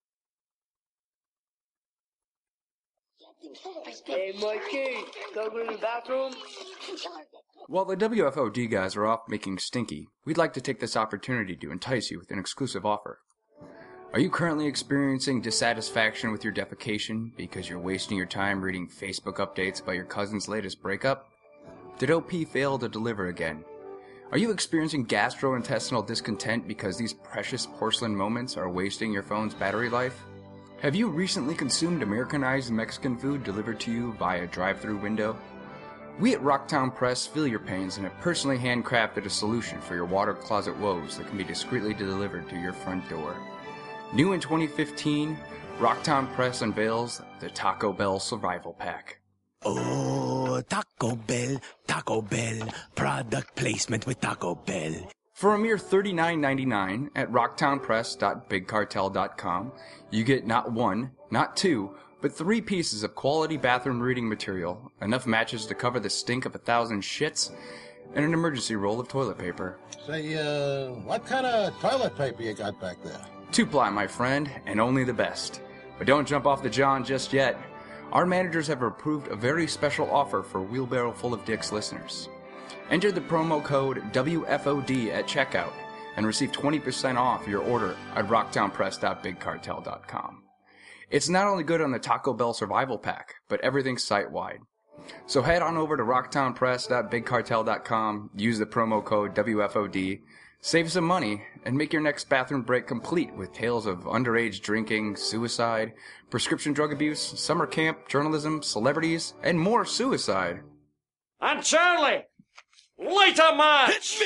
Hey, Mikey, go to the bathroom. While the W F O D guys are off making stinky, we'd like to take this opportunity to entice you with an exclusive offer. Are you currently experiencing dissatisfaction with your defecation because you're wasting your time reading Facebook updates about your cousin's latest breakup? Did O P fail to deliver again? Are you experiencing gastrointestinal discontent because these precious porcelain moments are wasting your phone's battery life? Have you recently consumed Americanized Mexican food delivered to you via drive-thru window? We at Rocktown Press feel your pains and have personally handcrafted a solution for your water closet woes that can be discreetly delivered to your front door. New in twenty fifteen, Rocktown Press unveils the Taco Bell Survival Pack. Oh, Taco Bell, Taco Bell, product placement with Taco Bell. For a mere thirty-nine ninety-nine at rocktown press dot big cartel dot com, you get not one, not two, but three pieces of quality bathroom reading material, enough matches to cover the stink of a thousand shits, and an emergency roll of toilet paper. Say, uh, what kind of toilet paper you got back there? Two-ply, my friend, and only the best. But don't jump off the John just yet. Our managers have approved a very special offer for Wheelbarrow Full of Dicks listeners. Enter the promo code W F O D at checkout and receive twenty percent off your order at rocktown press dot big cartel dot com. It's not only good on the Taco Bell Survival Pack, but everything's site-wide. So head on over to rocktown press dot big cartel dot com, use the promo code W F O D, save some money, and make your next bathroom break complete with tales of underage drinking, suicide, prescription drug abuse, summer camp, journalism, celebrities, and more suicide. And Charlie! Light a match!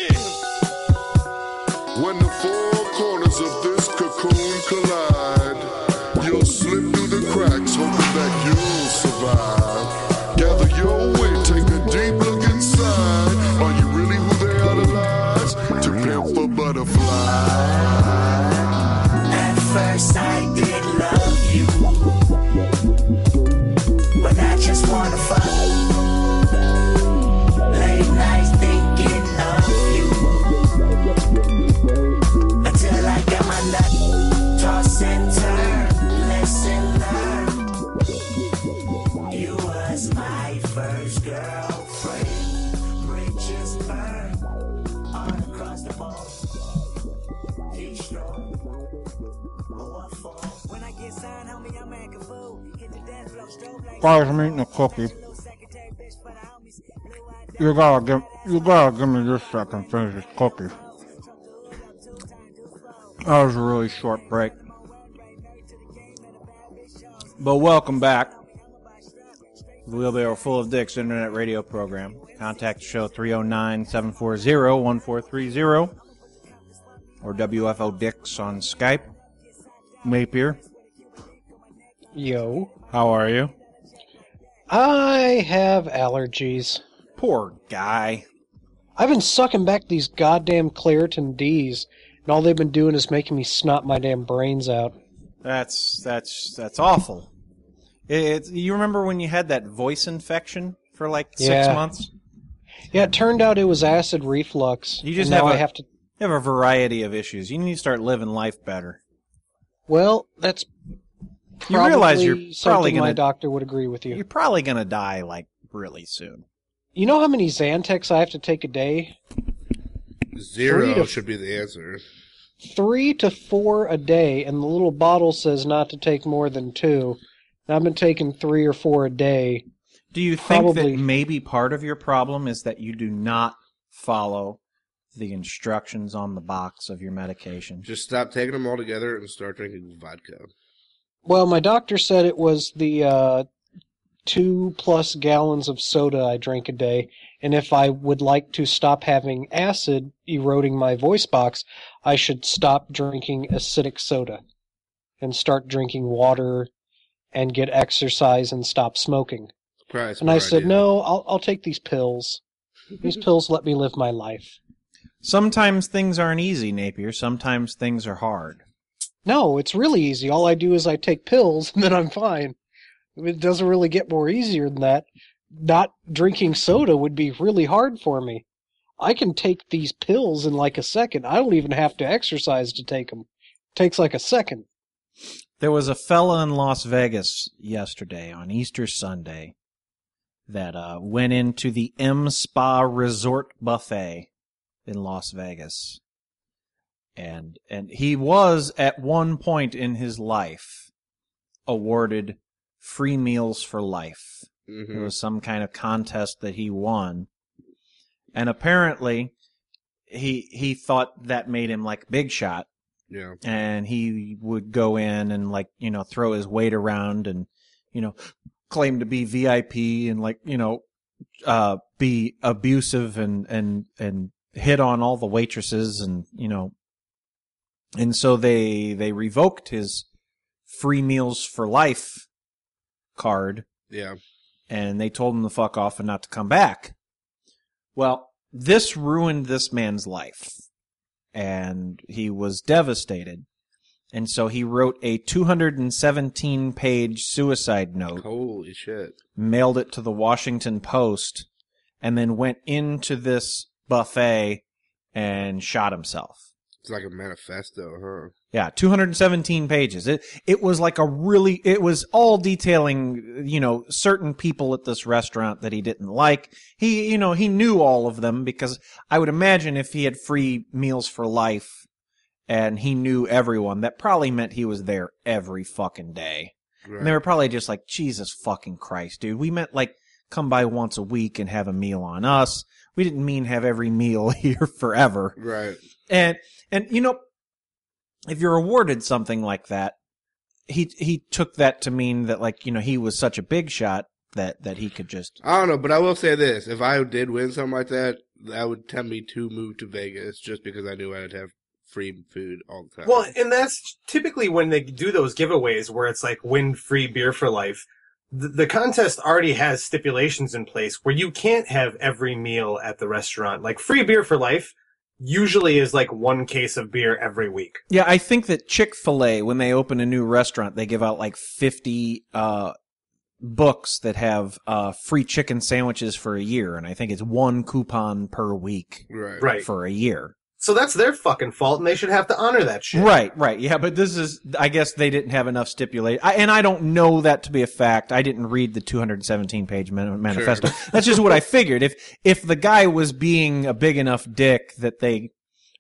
When the four corners of this cocoon collide, you'll slip through the cracks, hoping that you'll survive. Gather your wit, take a deep look inside. Are you really who they idolize? To pimp a butterfly. At first Guys, I'm eating a cookie. You gotta give, you gotta give me just a second to finish this cookie. That was a really short break. But welcome back. The Wheelbarrow Full of Dicks internet radio program. Contact the show three oh nine, seven four zero, one four three zero or W F O Dicks on Skype. Napier. Yo. How are you? I have allergies. Poor guy. I've been sucking back these goddamn Claritin D's, and all they've been doing is making me snot my damn brains out. That's that's that's awful. It's, you remember when you had that voice infection for like six yeah. months? Yeah, it turned out it was acid reflux. You just and have now a, I have to. You have a variety of issues. You need to start living life better. Well, that's you realize you're probably something gonna, my doctor would agree with you. You're probably going to die like really soon. You know how many Xanax I have to take a day? Zero to, should be the answer. Three to four a day, and the little bottle says not to take more than two. And I've been taking three or four a day. Do you think Probably, that maybe part of your problem is that you do not follow the instructions on the box of your medication? Just stop taking them all together and start drinking vodka. Well, my doctor said it was the uh, two plus gallons of soda I drink a day, and if I would like to stop having acid eroding my voice box, I should stop drinking acidic soda and start drinking water and get exercise and stop smoking. Probably and I said, idea. no, I'll, I'll take these pills. These pills let me live my life. Sometimes things aren't easy, Napier. Sometimes things are hard. No, it's really easy. All I do is I take pills, and then I'm fine. It doesn't really get more easier than that. Not drinking soda would be really hard for me. I can take these pills in like a second. I don't even have to exercise to take them. It takes like a second. There was a fella in Las Vegas yesterday on Easter Sunday that uh, went into the M Spa Resort Buffet in Las Vegas. And and he was, at one point in his life, awarded free meals for life. Mm-hmm. It was some kind of contest that he won. And apparently, he he thought that made him like big shot. Yeah. And he would go in and like, you know, throw his weight around and, you know, claim to be V I P and like, you know, uh, be abusive and, and, and hit on all the waitresses and, you know, and so they, they revoked his free meals for life card. Yeah. And they told him to fuck off and not to come back. Well, this ruined this man's life. And he was devastated. And so he wrote a two hundred seventeen page suicide note. Holy shit. Mailed it to the Washington Post, and then went into this buffet and shot himself. It's like a manifesto, huh? Yeah, two hundred seventeen pages. It it was like a really, it was all detailing, you know, certain people at this restaurant that he didn't like. He, you know, he knew all of them because I would imagine if he had free meals for life and he knew everyone, that probably meant he was there every fucking day. Right. And they were probably just like, Jesus fucking Christ, dude. We meant like come by once a week and have a meal on us. We didn't mean have every meal here forever. Right. And, and, you know, if you're awarded something like that, he he took that to mean that, like, you know, he was such a big shot that, that he could just... I don't know, but I will say this. If I did win something like that, that would tempt me to move to Vegas just because I knew I'd have free food all the time. Well, and that's typically when they do those giveaways where it's like win free beer for life. The, the contest already has stipulations in place where you can't have every meal at the restaurant. Like free beer for life usually is like one case of beer every week. Yeah, I think that Chick-fil-A, when they open a new restaurant, they give out like fifty uh books that have uh free chicken sandwiches for a year, and I think it's one coupon per week right. Right. for a year. So that's their fucking fault, and they should have to honor that shit. Right, right. Yeah, but this is, I guess they didn't have enough stipulate. I, and I don't know that to be a fact. I didn't read the two hundred seventeen page man- manifesto. Sure. That's just what I figured. If, if the guy was being a big enough dick that they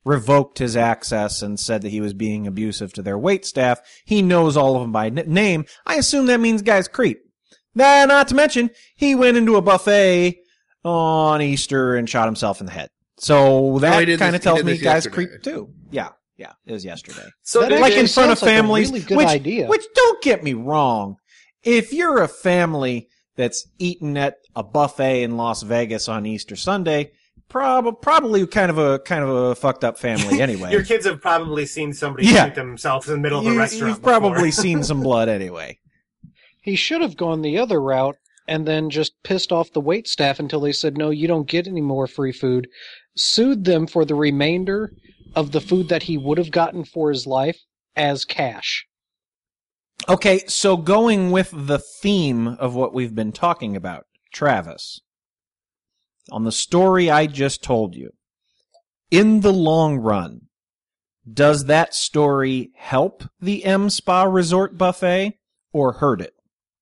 revoked his access and said that he was being abusive to their waitstaff. He knows all of them by n- name. I assume that means guy's creep. Nah, not to mention, he went into a buffet on Easter and shot himself in the head. So that he kind of this- he tells did me this guy's yesterday. creep too. Yeah, yeah, it was yesterday. So That did like they- in front of sounds like a families, really good which, idea. which don't get me wrong. If you're a family that's eating at a buffet in Las Vegas on Easter Sunday, prob- probably kind of a kind of a fucked up family anyway. your kids have probably seen somebody Yeah. shoot themselves in the middle of You, a restaurant. you've probably before. seen some blood anyway. He should have gone the other route and then just pissed off the waitstaff until they said, no, you don't get any more free food. Sued them for the remainder of the food that he would have gotten for his life as cash. Okay, so going with the theme of what we've been talking about, Travis, on the story I just told you, in the long run, does that story help the M Spa Resort buffet or hurt it?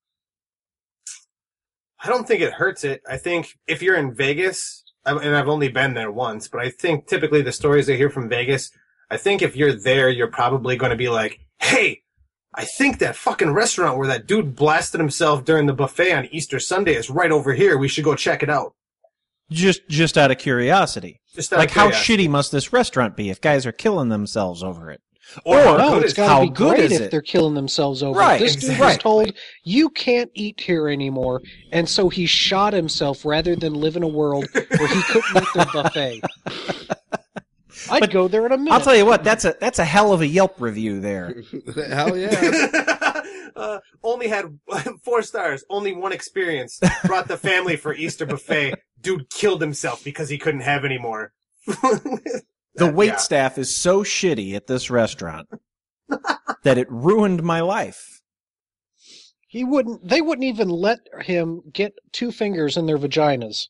I don't think it hurts it. I think if you're in Vegas, I- and I've only been there once, but I think typically the stories I hear from Vegas, I think if you're there, you're probably going to be like, hey, I think that fucking restaurant where that dude blasted himself during the buffet on Easter Sunday is right over here. We should go check it out. Just just out of curiosity. Just out like of how curiosity. shitty must this restaurant be if guys are killing themselves over it? Or how No, good it's is got how to be good great is if it? they're killing themselves over Right, it. This dude was exactly. told, you can't eat here anymore, and so he shot himself rather than live in a world where he couldn't eat their buffet. I'd But go there in a minute. I'll tell you what, that's a that's a hell of a Yelp review there. Hell yeah. uh, only had four stars, only one experience. Brought the family for Easter buffet. Dude killed himself because he couldn't have any more. The That- wait yeah. staff is so shitty at this restaurant that it ruined my life. He wouldn't. They wouldn't even let him get two fingers in their vaginas.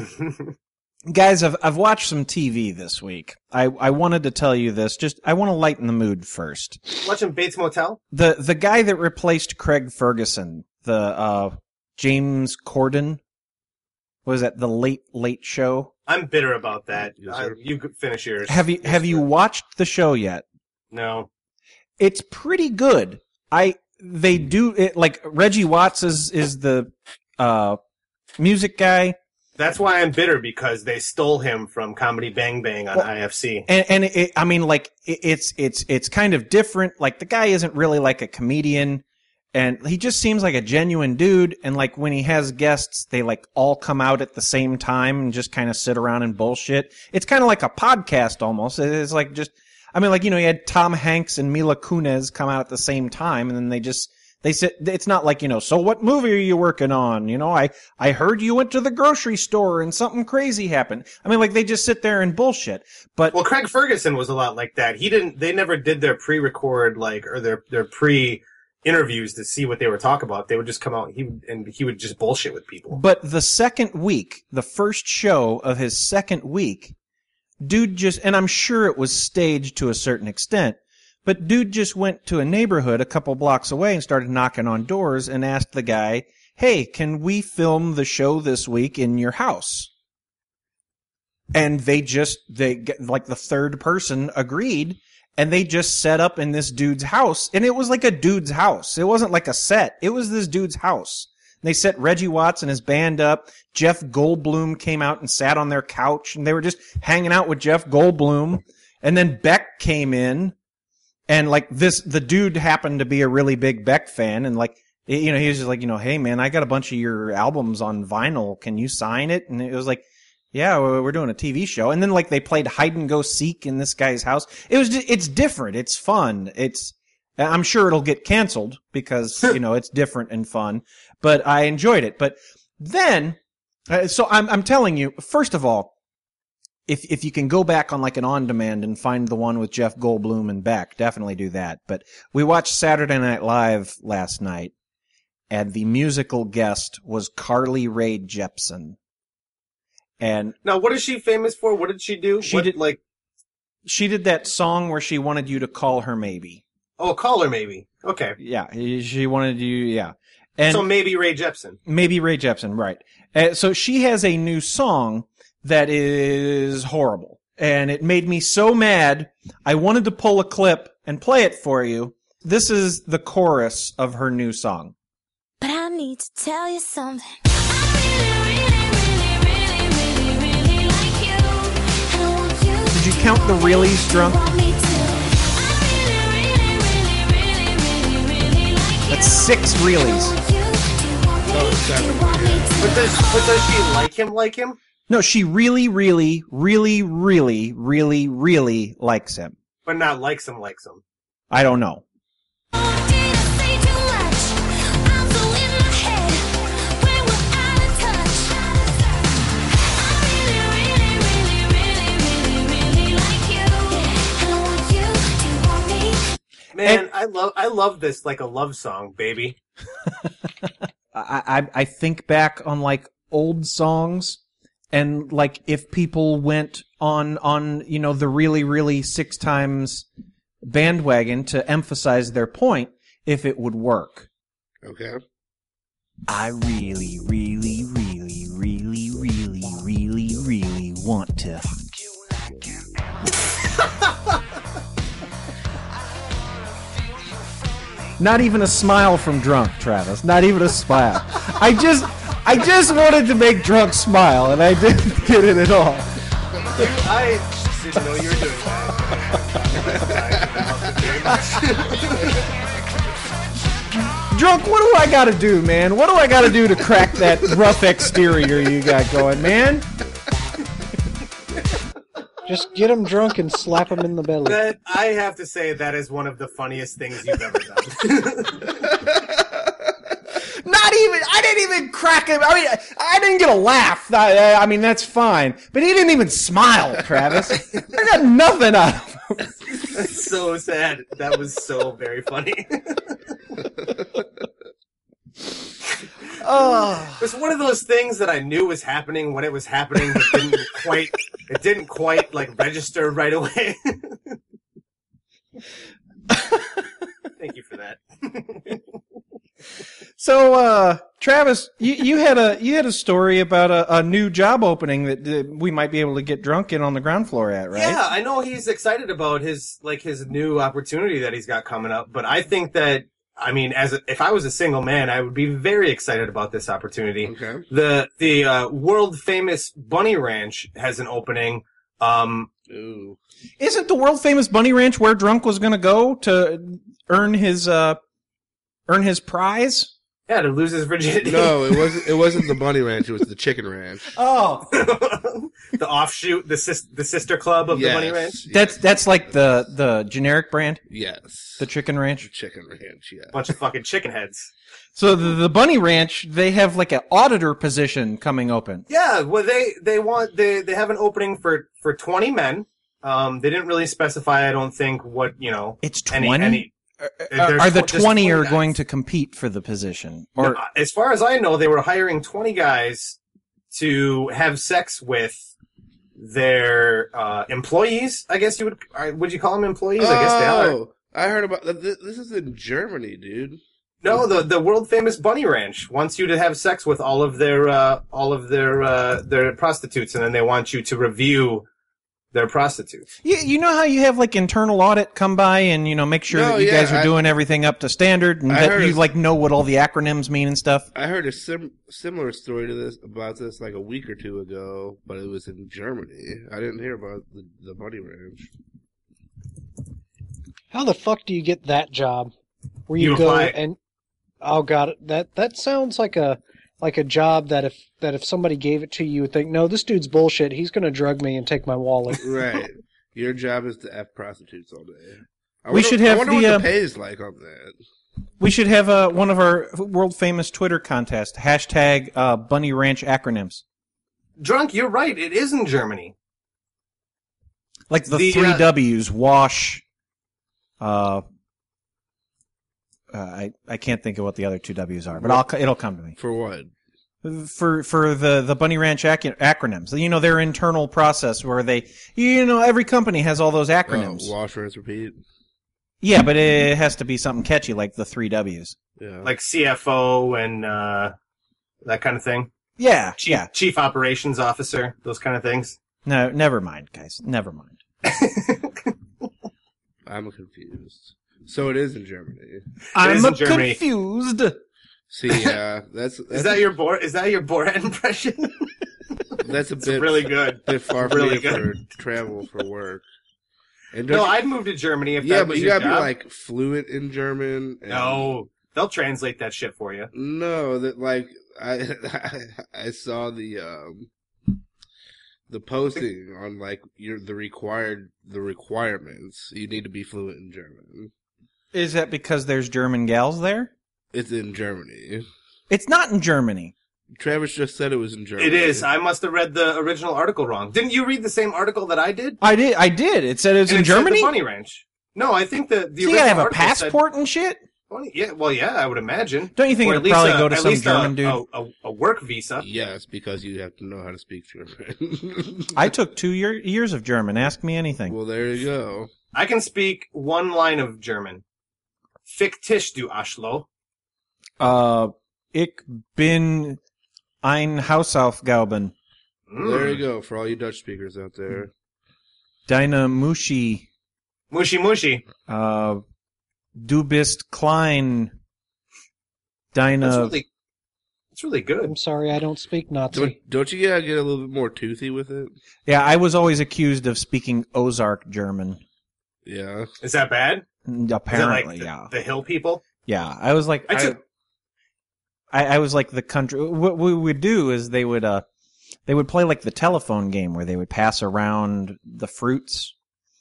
Guys, I've I've watched some T V this week. I, I wanted to tell you this. Just I want to lighten the mood first. Watching Bates Motel? The the guy that replaced Craig Ferguson, the uh, James Corden, what was that the Late Late Show? I'm bitter about that. Yes, uh, sir. you could finish yours. Have you have you watched the show yet? No. It's pretty good. I they do it like Reggie Watts is is the uh, music guy. That's why I'm bitter, because they stole him from Comedy Bang Bang on Well, I F C. And, and it, I mean, like, it, it's, it's, it's kind of different. Like, the guy isn't really like a comedian, and he just seems like a genuine dude. And like, when he has guests, they like all come out at the same time and just kind of sit around and bullshit. It's kind of like a podcast almost. It's like just, I mean, like, you know, you had Tom Hanks and Mila Kunis come out at the same time, and then they just, they sit, it's not like, you know, so what movie are you working on? You know, I, I heard you went to the grocery store and something crazy happened. I mean, like, they just sit there and bullshit. But Well, Craig Ferguson was a lot like that. He didn't, they never did their pre-record, like, or their, their pre-interviews to see what they were talking about. They would just come out, he would- and he would just bullshit with people. But the second week, the first show of his second week, dude just, and I'm sure it was staged to a certain extent, but dude just went to a neighborhood a couple blocks away and started knocking on doors and asked the guy, hey, can we film the show this week in your house? And they just, they, like the third person agreed, and they just set up in this dude's house, and it was like a dude's house. It wasn't like a set. It was this dude's house. They set Reggie Watts and his band up. Jeff Goldblum came out and sat on their couch, and they were just hanging out with Jeff Goldblum. And then Beck came in, and like this, the dude happened to be a really big Beck fan, and like, you know, he was just like, you know, hey man, I got a bunch of your albums on vinyl. Can you sign it? And it was like, yeah, we're doing a T V show. And then like they played hide and go seek in this guy's house. It was, just, it's different. It's fun. It's, I'm sure it'll get canceled because, you know, it's different and fun, but I enjoyed it. But then, uh, so I'm, I'm telling you, first of all, if, if you can go back on like an on demand and find the one with Jeff Goldblum and Beck, definitely do that. But we watched Saturday Night Live last night, and the musical guest was Carly Rae Jepsen. And now, what is she famous for? What did she do? She what, did like, she did that song where she wanted you to call her maybe. oh, call her maybe. Okay. Yeah, she wanted you, yeah. And so maybe Ray Jepsen. Maybe Ray Jepsen, right. Uh, so she has a new song that is horrible. and it made me so mad, I wanted to pull a clip and play it for you. This is the chorus of her new song. But I need to tell you something. Did you count the reallys, Drunk? That's six reallys. But does, but does she like him like him? No, she really, really, really, really, really, really likes him. But not likes him likes him. I don't know. Man, And- I love I love this like a love song, baby. I, I I think back on like old songs, and like if people went on on you know the really really six times bandwagon to emphasize their point, if it would work. Okay. I really really really really really really really want to. Not even a smile from Drunk, Travis. Not even a smile. I just, I just wanted to make Drunk smile, and I didn't get it at all. I didn't know you were doing that. Drunk, what do I gotta do, man? What do I gotta do to crack that rough exterior you got going, man? Just get him drunk and slap him in the belly. That I have to say that is one of the funniest things you've ever done. Not even, I didn't even crack him. I mean, I didn't get a laugh. I, I mean, that's fine. But he didn't even smile, Travis. I got nothing out of him. That's so sad. That was so very funny. Oh. It was one of those things that I knew was happening when it was happening, but didn't quite, it didn't quite like register right away. Thank you for that. So, uh, Travis, you, you had a you had a story about a, a new job opening that uh, we might be able to get Drunk in on the ground floor at, right? Yeah, I know he's excited about his like his new opportunity that he's got coming up, but I think that I mean, as a, if I was a single man, I would be very excited about this opportunity. Okay. The the uh, world famous Bunny Ranch has an opening. Um, Ooh. Isn't the world famous Bunny Ranch where Drunk was going to go to earn his uh earn his prize? Yeah, to lose his virginity. No, it wasn't. It wasn't the Bunny Ranch. It was the Chicken Ranch. Oh, the offshoot, the sis, the sister club of Yes, the Bunny Ranch. that's that's like the the generic brand, Yes. the Chicken Ranch. Chicken Ranch. Yeah. Bunch of fucking chicken heads. So the, the Bunny Ranch, they have like an auditor position coming open. Yeah, well, they they want they they have an opening for for twenty men. Um, they didn't really specify. I don't think what you know. It's any- twenty. any- Are, are the There's twenty are guys. going to compete for the position? Or No, as far as I know, they were hiring twenty guys to have sex with their uh, employees. I guess you would. uh, Would you call them employees? I guess they are. Oh, I heard about th- th- this. Is in Germany, dude. No, the the world famous Bunny Ranch wants you to have sex with all of their uh, all of their uh, their prostitutes, and then they want you to review their prostitutes. you, you know how you have like internal audit come by and you know make sure No, that you yeah, guys are I- doing everything up to standard and I that heard you it's- like know what all the acronyms mean and stuff. I heard a sim- similar story to this about this like a week or two ago, but it was in Germany. I didn't hear about the, the Bunny Ranch. How the fuck do you get that job? Where you, You go apply. and oh god, that that sounds like a like a job that if that if somebody gave it to you, you would think, no, this dude's bullshit. He's gonna drug me and take my wallet. Right. Your job is to F prostitutes all day. I We wonder- should have I wonder the, what uh, the pay is like on that. We should have uh, one of our world famous Twitter contests. Hashtag uh, Bunny Ranch acronyms. Drunk, you're right. It is in Germany. Like the, The, three uh, W's, wash, uh, uh, I, I can't think of what the other two W's are, but I'll, it'll come to me. For what? For, for the, the Bunny Ranch ac- acronyms. You know, their internal process where they, you know, every company has all those acronyms. Oh, wash, rinse, repeat. Yeah, but it has to be something catchy like the three W's. Yeah. Like C F O and uh, that kind of thing. Yeah, Chief, yeah. Chief Operations Officer, those kind of things. No, never mind, guys. Never mind. I'm confused. So it is in Germany. I'm in Germany. confused. See, yeah, that's, that's Is that your Bor? Is that your Borat impression? that's a It's bit really good. bit far for Really me for good. travel for work. And No, don't you- I'd move to Germany if yeah, that but was you your gotta be job. like fluent in German. And No, they'll translate that shit for you. No, that like I I saw the um the posting on like your the required the requirements. You need to be fluent in German. Is that because there's German gals there? It's in Germany. It's not in Germany. Travis just said it was in Germany. It is. I must have read the original article wrong. Didn't you read the same article that I did? I did. I did. It said it was And in it said Germany. the Bunny Ranch. No, I think the the So you original gotta have a article said passport and shit. Bunny- Yeah, well, yeah, I would imagine. Don't you think Or it'd at least probably a- go to at some least German a, dude? A, a, a work visa. Yes, because you have to know how to speak German. I took two year, years of German. Ask me anything. Well, there you go. I can speak one line of German. Fick Tisch, du Arschloch. Uh, ich bin ein Hausaufgaben. There you go for all you Dutch speakers out there. Deine Muschi. Mushy mushy. Uh, du bist klein. Deine. That's really, it's really good. I'm sorry, I don't speak Nazi. Don't, don't you gotta get a little bit more toothy with it? Yeah, I was always accused of speaking Ozark German. Yeah. Is that bad? Apparently, Is it like the, yeah. the hill people? Yeah, I was like, I I, took- I, I was like the country. What we would do is they would, uh, they would play like the telephone game where they would pass around the fruits,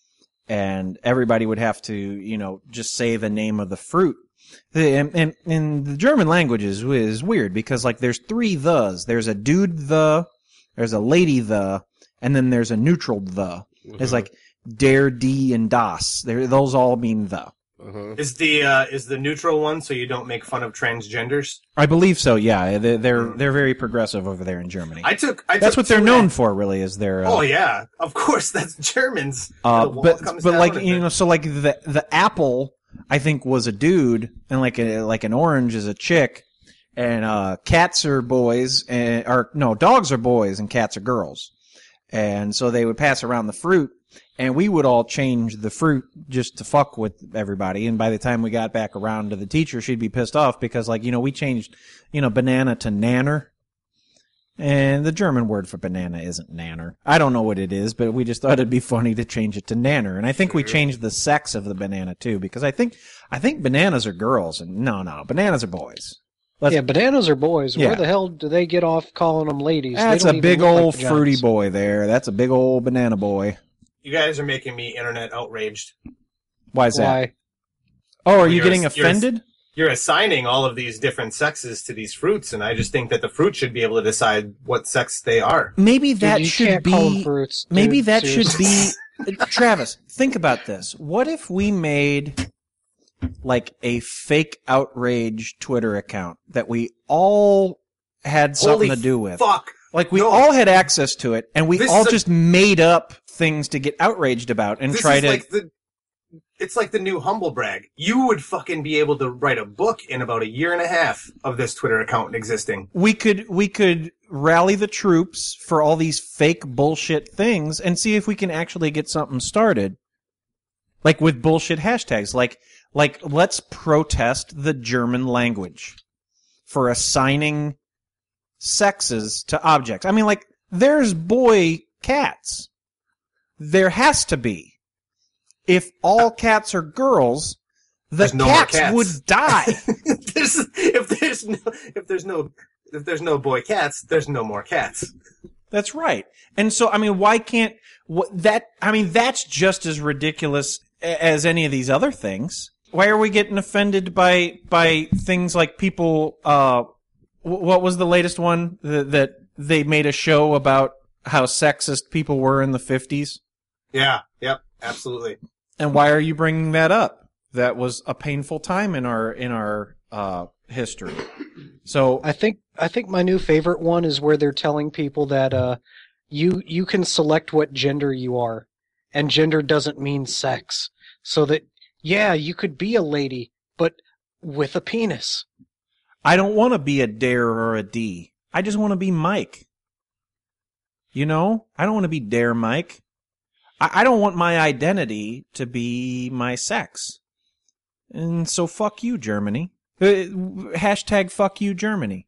and everybody would have to, you know, just say the name of the fruit. The, and, and, and the German language is, is weird because like there's three thes. There's a dude the, there's a lady the, and then there's a neutral the. It's like der, die, and das. They're, those all mean the. Uh-huh. Is the uh, is the neutral one so you don't make fun of transgenders? I believe so. Yeah, they're they're, they're very progressive over there in Germany. I took. I That's took what they're two known ed- for, really. Is their uh, Oh yeah, of course that's Germans. uh, The wall but comes but down like and you the- know, so like the the apple, I think was a dude, and like a, like an orange is a chick, and uh, cats are boys, and or no, dogs are boys and cats are girls, and so they would pass around the fruit. And we would all change the fruit just to fuck with everybody. And by the time we got back around to the teacher, she'd be pissed off because, like, you know, we changed, you know, banana to nanner. And the German word for banana isn't nanner. I don't know what it is, but we just thought it'd be funny to change it to nanner. And I think we changed the sex of the banana too, because I think, I think bananas are girls. And no, no, bananas are boys. Let's, yeah, bananas are boys. Yeah. Where the hell do they get off calling them ladies? They that's don't a even big look like old vaginas. fruity boy there. That's a big old banana boy. You guys are making me internet outraged. Why is that? Why? Oh, are you You're getting a- you're a- offended? You're assigning all of these different sexes to these fruits, and I just think that the fruit should be able to decide what sex they are. Maybe that you should can't be. call 'em fruits, dude. maybe that should Seriously. be. Travis, think about this. What if we made like a fake outrage Twitter account that we all had something Holy to do with? Fuck. Like we No. all had access to it, and we This all is a- just made up things to get outraged about and This try is to. like the. It's like the new humble brag. You would fucking be able to write a book in about a year and a half of this Twitter account existing. we could we could rally the troops for all these fake bullshit things and see if we can actually get something started. Like with bullshit hashtags, like like let's protest the German language for assigning sexes to objects. I mean, like there's boy cats. There has to be. If all cats are girls, the There's no more cats, cats. would die. there's, if there's no if there's no if there's no boy cats, there's no more cats. That's right. And so, I mean, why can't what, that? I mean, that's just as ridiculous a- as any of these other things. Why are we getting offended by by things like people? Uh, wh- what was the latest one that, that they made a show about how sexist people were in the fifties? Yeah. Yep. Absolutely. And why are you bringing that up? That was a painful time in our in our uh, history. So I think I think my new favorite one is where they're telling people that uh, you you can select what gender you are, and gender doesn't mean sex. So that yeah, you could be a lady, but with a penis. I don't want to be a dare or a D. I just want to be Mike. You know, I don't want to be Dare Mike. I, I don't want my identity to be my sex. And so fuck you, Germany. Uh, hashtag fuck you, Germany.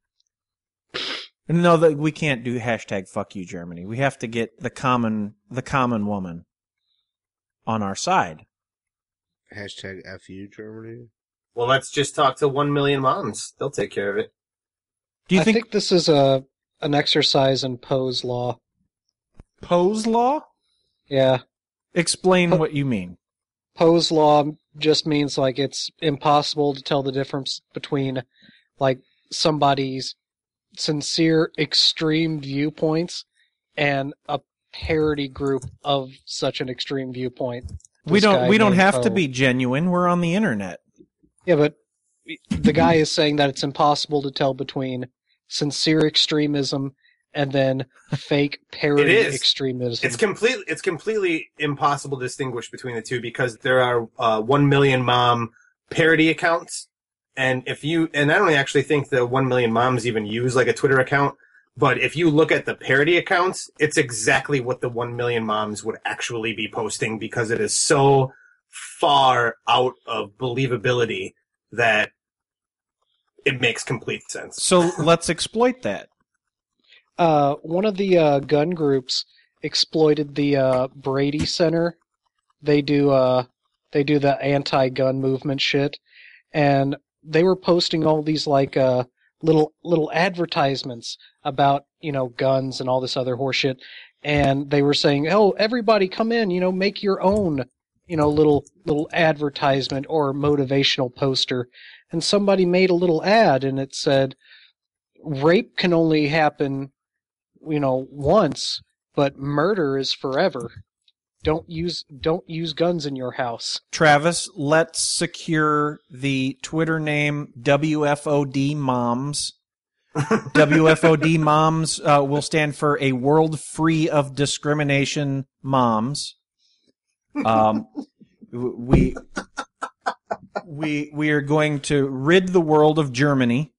No, that we can't do hashtag fuck you, Germany. We have to get the common, the common woman on our side. Hashtag F you, Germany. Well, let's just talk to one million moms. They'll take care of it. Do you I think, think this is a an exercise in Poe's law. Poe's law? Yeah. Explain Po- what you mean. Poe's law just means like it's impossible to tell the difference between like somebody's sincere extreme viewpoints and a parody group of such an extreme viewpoint. We This don't guy we don't named have to Poe. be genuine. We're on the internet. Yeah, but the guy is saying that it's impossible to tell between sincere extremism and then fake parody It is. extremism. It's completely it's completely impossible to distinguish between the two because there are uh, one million mom parody accounts, and if you and I don't actually think the one million moms even use like a Twitter account, but if you look at the parody accounts, it's exactly what the one million moms would actually be posting because it is so far out of believability that it makes complete sense. So let's exploit that. Uh, one of the uh, gun groups exploited the uh, Brady Center. They do uh, they do the anti-gun movement shit, and they were posting all these like uh, little little advertisements about you know guns and all this other horseshit, and they were saying, "Oh, everybody come in, you know, make your own, you know, little little advertisement or motivational poster." And somebody made a little ad, and it said, "Rape can only happen, you know, once, but murder is forever. Don't use don't use guns in your house." Travis, let's secure the Twitter name W F O D Moms. W F O D Moms uh, will stand for a world free of discrimination moms. Um, we we we are going to rid the world of Germany.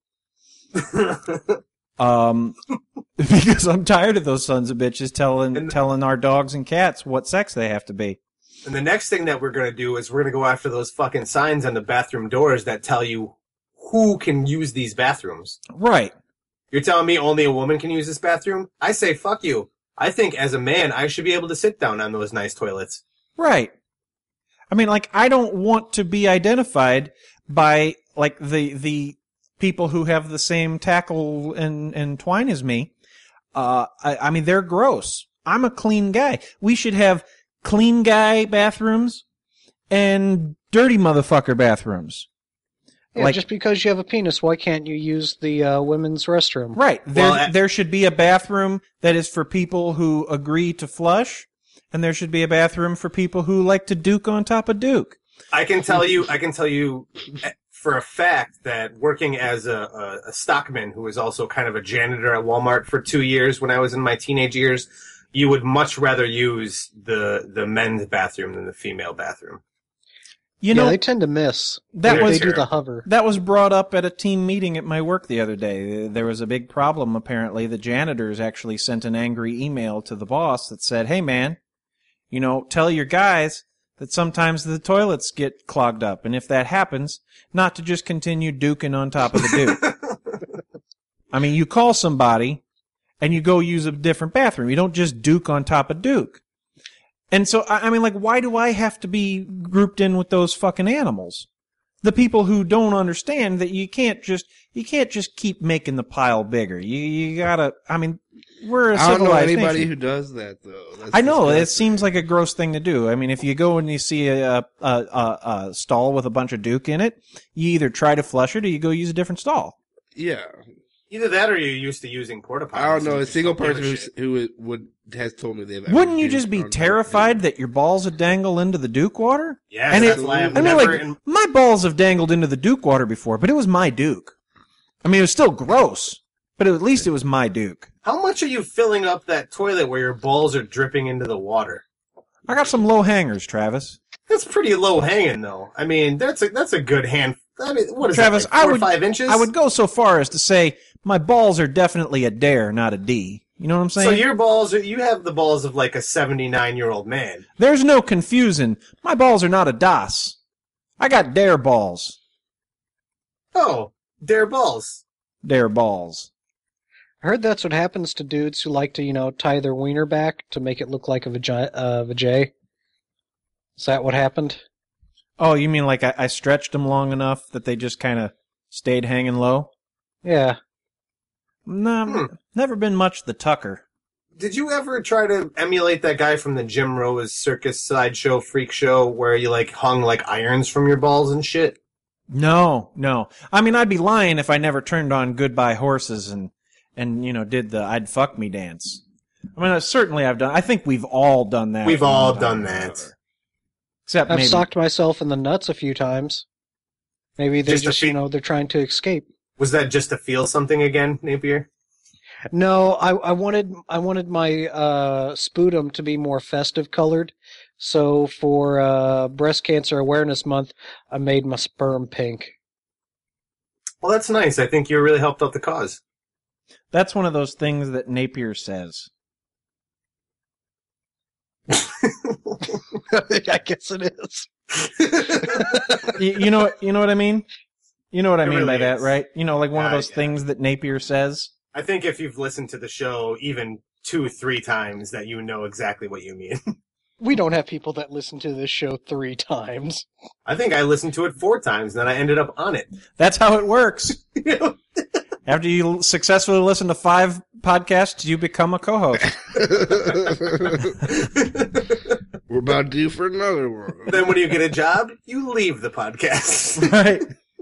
Um, because I'm tired of those sons of bitches telling And- telling our dogs and cats what sex they have to be. And the next thing that we're going to do is we're going to go after those fucking signs on the bathroom doors that tell you who can use these bathrooms. Right. You're telling me only a woman can use this bathroom? I say fuck you. I think as a man, I should be able to sit down on those nice toilets. Right. I mean, like, I don't want to be identified by, like, the the people who have the same tackle and, and twine as me. Uh, I, I mean, they're gross. I'm a clean guy. We should have clean guy bathrooms and dirty motherfucker bathrooms. Yeah, Like- just because you have a penis, why can't you use the uh, women's restroom? Right. There, Well, I- there should be a bathroom that is for people who agree to flush, and there should be a bathroom for people who like to duke on top of duke. I can tell you, I can tell you for a fact that working as a, a, a stockman who was also kind of a janitor at Walmart for two years when I was in my teenage years, you would much rather use the the men's bathroom than the female bathroom. You yeah, know, they tend to miss. that they, was they do the hover. that was brought up at a team meeting at my work the other day. There was a big problem, apparently. The janitors actually sent an angry email to the boss that said, "Hey, man, you know, tell your guys that sometimes the toilets get clogged up, and if that happens, not to just continue duking on top of the duke." I mean, you call somebody and you go use a different bathroom. You don't just duke on top of duke. And so, I I mean, like, why do I have to be grouped in with those fucking animals? The people who don't understand that you can't just, you can't just keep making the pile bigger. You, you gotta, I mean, we're a I don't know civilized anybody nation. who does that though. That's I know, it disgusting. seems like a gross thing to do. I mean, if you go and you see a, a, a, a stall with a bunch of duke in it, you either try to flush it or you go use a different stall. Yeah. Either that or you're used to using porta potties. I don't know. and A just single don't give person shit. who who would has told me they've. ever Wouldn't you duked just be on- terrified that your balls would dangle into the duke water? Yes, And that's it- why I've I mean, never. like, in- my balls have dangled into the duke water before, but it was my duke. I mean, it was still gross, but at least it was my duke. How much are you filling up that toilet where your balls are dripping into the water? I got some low hangers, Travis. That's pretty low hanging, though. I mean, that's a that's a good hand. I mean, what is Travis, that, like four I would or five inches? I would go so far as to say my balls are definitely a dare, not a D. You know what I'm saying? So your balls are, you have the balls of like a seventy-nine-year-old man. There's no confusing. My balls are not a DOS. I got dare balls. Oh, dare balls. Dare balls. I heard that's what happens to dudes who like to, you know, tie their wiener back to make it look like a vagi- uh, vajay. Is that what happened? Oh, you mean like I, I stretched them long enough that they just kind of stayed hanging low? Yeah. No, Hmm. never been much the Tucker. Did you ever try to emulate that guy from the Jim Rose circus sideshow freak show where you like hung like irons from your balls and shit? No, no. I mean, I'd be lying if I never turned on Goodbye Horses and, and you know, did the I'd fuck me dance. I mean, certainly I've done. I think we've all done that. We've all done that. Except I've maybe. socked myself in the nuts a few times. Maybe they Just just, to fe- you know, they're trying to escape. Was that just to feel something again, Napier? No, I, I wanted I wanted my uh, sputum to be more festive colored. So for uh, Breast Cancer Awareness Month, I made my sperm pink. Well, that's nice. I think you really helped out the cause. That's one of those things that Napier says. I guess it is. you, you know, you know what I mean. You know what I It mean really by that, is. right? You know, like one of Yeah, those yeah. things that Napier says. I think if you've listened to the show even two, three times, that you know exactly what you mean. We don't have people that listen to this show three times. I think I listened to it four times, and then I ended up on it. That's how it works. After you successfully listen to five podcasts, you become a co-host. We're about due for another one. Then when you get a job, you leave the podcast. Right.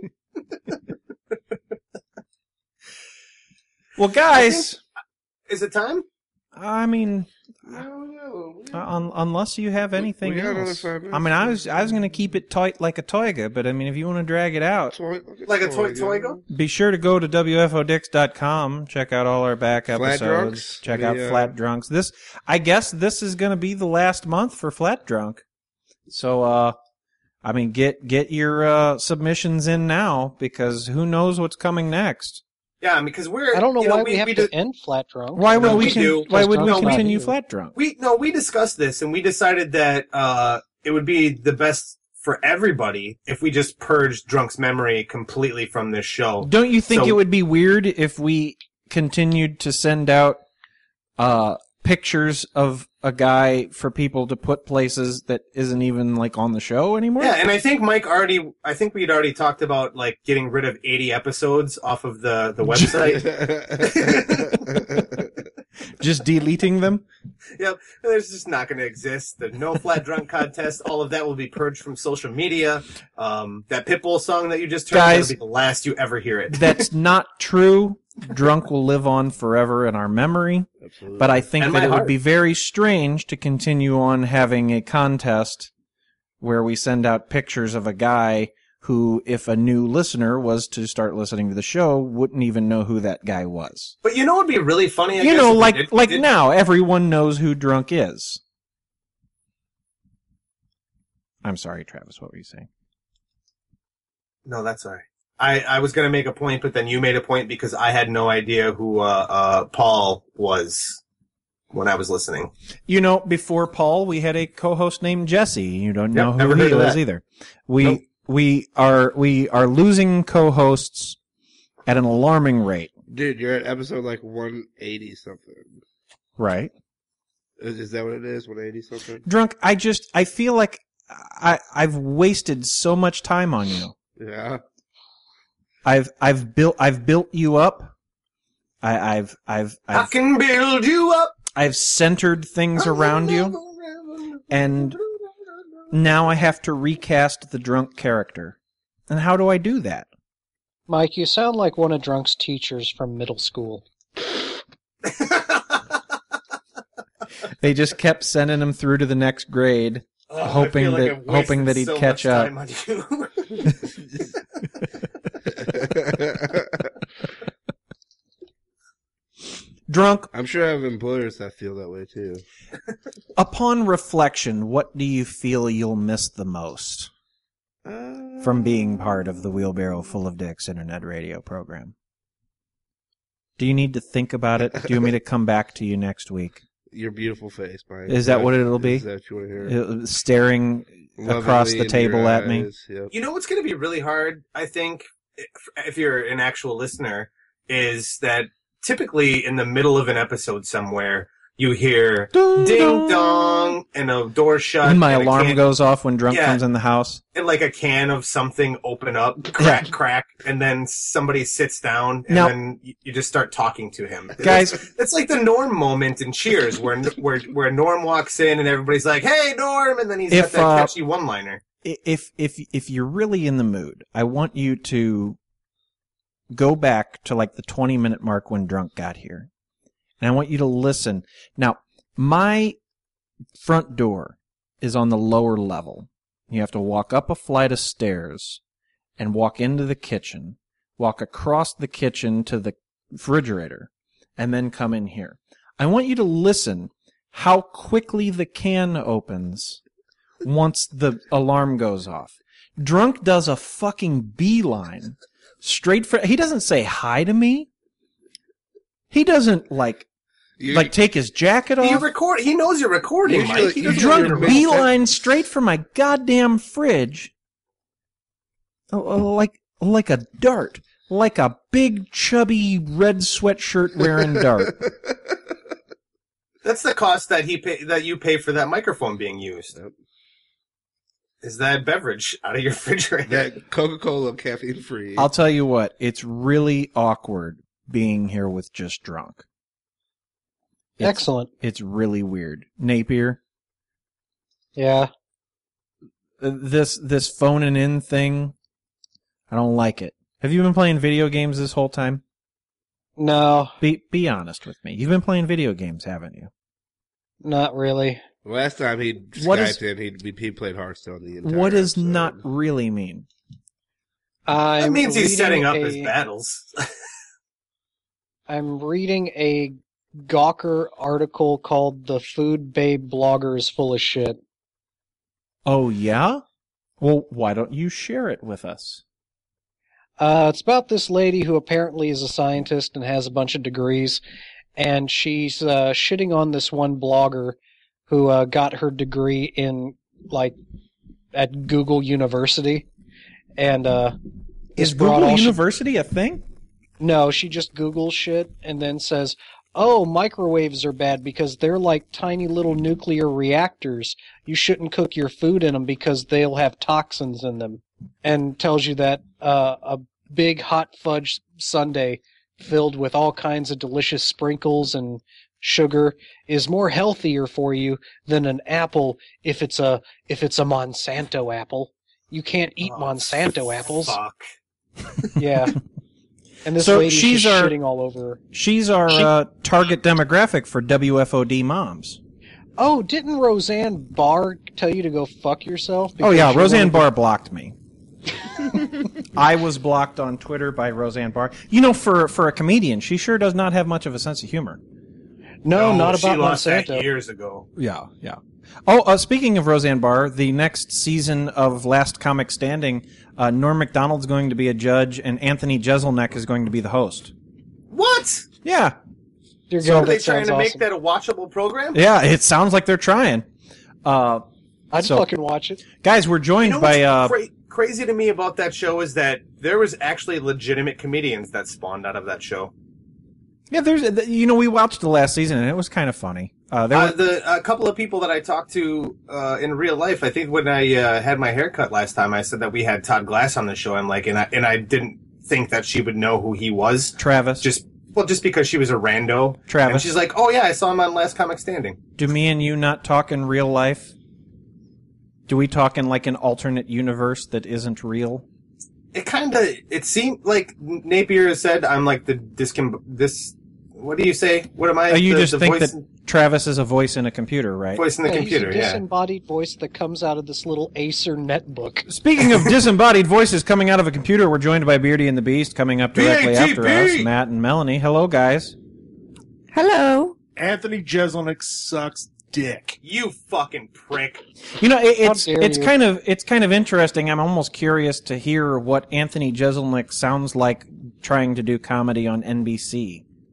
Well, guys, Is it time? I mean, uh, un- unless you have anything we got another else. five minutes. I mean, I was I was going to keep it tight like a toiga, but I mean, if you want to drag it out, Like a toy toigo? be sure to go to W F O Dix dot com. Check out all our back Flat episodes. Drunks? Check The, out uh, Flat Drunks. This, I guess, this is going to be the last month for Flat Drunk. So, uh, I mean, get get your uh, submissions in now because who knows what's coming next. Yeah, because we're. I don't know you why we, we have we to do- end Flat Drunk. Why would No, we? we con- do. why would we No, we continue do. Flat Drunk? We no, we discussed this and we decided that uh, it would be the best for everybody if we just purged Drunk's memory completely from this show. Don't you think So- it would be weird if we continued to send out uh, pictures of a guy for people to put places that isn't even like on the show anymore? Yeah, and I think Mike already. I think we'd already talked about like getting rid of eighty episodes off of the the website. Just deleting them? Yep, there's just not going to exist. The no flat drunk contest, all of that will be purged from social media. Um, that Pitbull song that you just heard, Guys, that'll be the last you ever hear it. That's not true. Drunk will live on forever in our memory. Absolutely. But I think And that my it would heart. be very strange to continue on having a contest where we send out pictures of a guy who, if a new listener was to start listening to the show, wouldn't even know who that guy was. But you know what would be really funny? I You guess, know, if we like did- like did- now, everyone knows who Drunk is. I'm sorry, Travis. What were you saying? No, that's all right. I, I was going to make a point, but then you made a point because I had no idea who uh, uh, Paul was when I was listening. You know, before Paul, we had a co-host named Jesse. You don't know Yep, never who he heard of was that. either. We Nope. we are we are losing co-hosts at an alarming rate. Dude, you're at episode like one eighty something. Right. Is, is that what it is? one eighty something? Drunk, I just I feel like I I've wasted so much time on you. Yeah. I've I've built I've built you up. I, I've I've I I've can build you up. I've centered things around you, and now I have to recast the drunk character. And how do I do that? Mike, you sound like one of Drunk's teachers from middle school. They just kept sending him through to the next grade, Oh, I hoping feel like that I've hoping that wasted he'd so catch much up. time on you. Drunk, I'm sure I have employers that feel that way too. upon reflection, what do you feel you'll miss the most from being part of the Wheelbarrow Full of Dicks internet radio program? Do you need to think about it? Do you want me to come back to you next week? Your beautiful face, Mike. Is that what it'll be? Is that what you want to hear? Uh, Staring Lovingly across the into table your at me. eyes, yep. You know what's going to be really hard, I think, if, if you're an actual listener, is that typically in the middle of an episode somewhere, you hear Ding ding dong and a door shut. And my and a alarm can- goes off when Drunk Yeah. comes in the house. And like a can of something open up, crack, crack, and then somebody sits down, and Now- then you, you just start talking to him. Guys- it's, it's like the Norm moment in Cheers, where where where Norm walks in and everybody's like, "Hey, Norm," and then he's If, got that uh, catchy one-liner. If if if you're really in the mood, I want you to go back to like the twenty minute mark when Drunk got here. And I want you to listen. Now, my front door is on the lower level. You have to walk up a flight of stairs and walk into the kitchen, walk across the kitchen to the refrigerator, and then come in here. I want you to listen how quickly the can opens once the alarm goes off. Drunk does a fucking beeline straight for... He doesn't say hi to me. He doesn't, like, You- like take his jacket You off. record. He knows you're recording, Usually- Mike. He doesn't usually know you're Drunk you're- beeline straight for my goddamn fridge. Oh, oh, Like, like a dart. Like a big, chubby, red sweatshirt wearing dart. That's the cost that he pay, that you pay for that microphone being used. Yep. Is that beverage out of your refrigerator? That Coca-Cola caffeine free. I'll tell you what, it's really awkward being here with just Drunk. It's, Excellent. It's really weird. Napier, Yeah. uh, this this phoning in thing, I don't like it. Have you been playing video games this whole time? No, Be be honest with me. You've been playing video games, haven't you? not really. Last time he What Skyped is- in, he he played Hearthstone the entire What does episode. not really mean? I'm That means he's reading setting up a- his battles. I'm reading a Gawker article called "The Food Babe Blogger is Full of Shit." Oh, yeah? Well, why don't you share it with us? Uh, it's about this lady who apparently is a scientist and has a bunch of degrees, and she's uh, shitting on this one blogger who uh, got her degree in, like, at Google University, and uh, Is brought Google all she- University a thing? No, she just Googles shit and then says, "Oh, microwaves are bad because they're like tiny little nuclear reactors. You shouldn't cook your food in them because they'll have toxins in them." And tells you that uh, a big hot fudge sundae filled with all kinds of delicious sprinkles and sugar is more healthier for you than an apple if it's a if it's a Monsanto apple. You can't eat Oh, Monsanto apples. Fuck. Yeah. And this So lady's she's just our- shitting all over her. She's our She- uh, target demographic for W F O D moms. Oh, didn't Roseanne Barr tell you to go fuck yourself? Oh, because yeah, you Roseanne wanted to- Barr blocked me. I was blocked on Twitter by Roseanne Barr. You know, for, for a comedian, she sure does not have much of a sense of humor. No, not she about lost that Monsanto. years ago. Yeah, yeah. Oh, uh, speaking of Roseanne Barr, the next season of Last Comic Standing, uh, Norm Macdonald's going to be a judge, and Anthony Jeselnik is going to be the host. What? Yeah, Dear So God, are they that trying sounds to make awesome. that a watchable program? yeah. It sounds like they're trying. Uh, I'd so- fucking watch it. guys, we're joined You know by what's uh, cra- crazy to me about that show is that there was actually legitimate comedians that spawned out of that show. yeah. There's you know we watched the last season and it was kind of funny. Uh, there Uh, were, the a couple of people that I talked to uh, in real life, I think when I uh, had my haircut last time, I said that we had Todd Glass on the show. I'm like, and I and I didn't think that she would know who he was. Travis. Just well, just because she was a rando. Travis. And she's like, oh yeah, I saw him on Last Comic Standing. Do me and you not talk in real life? Do we talk in like an alternate universe that isn't real? It kind of it seemed like Napier has said I'm like the discom this. What do you say? What am I? Oh, you the, just the think voice, that Travis is a voice in a computer, right? voice in the Yeah, computer? he's a Yeah. disembodied voice that comes out of this little Acer netbook. Speaking of disembodied voices coming out of a computer, we're joined by Beardy and the Beast coming up directly B A T after B! us, Matt and Melanie. Hello, guys. Hello. Anthony Jeselnik sucks dick. You fucking prick. You know, it, it's dare it's you. kind of it's kind of interesting. I'm almost curious to hear what Anthony Jeselnik sounds like trying to do comedy on N B C.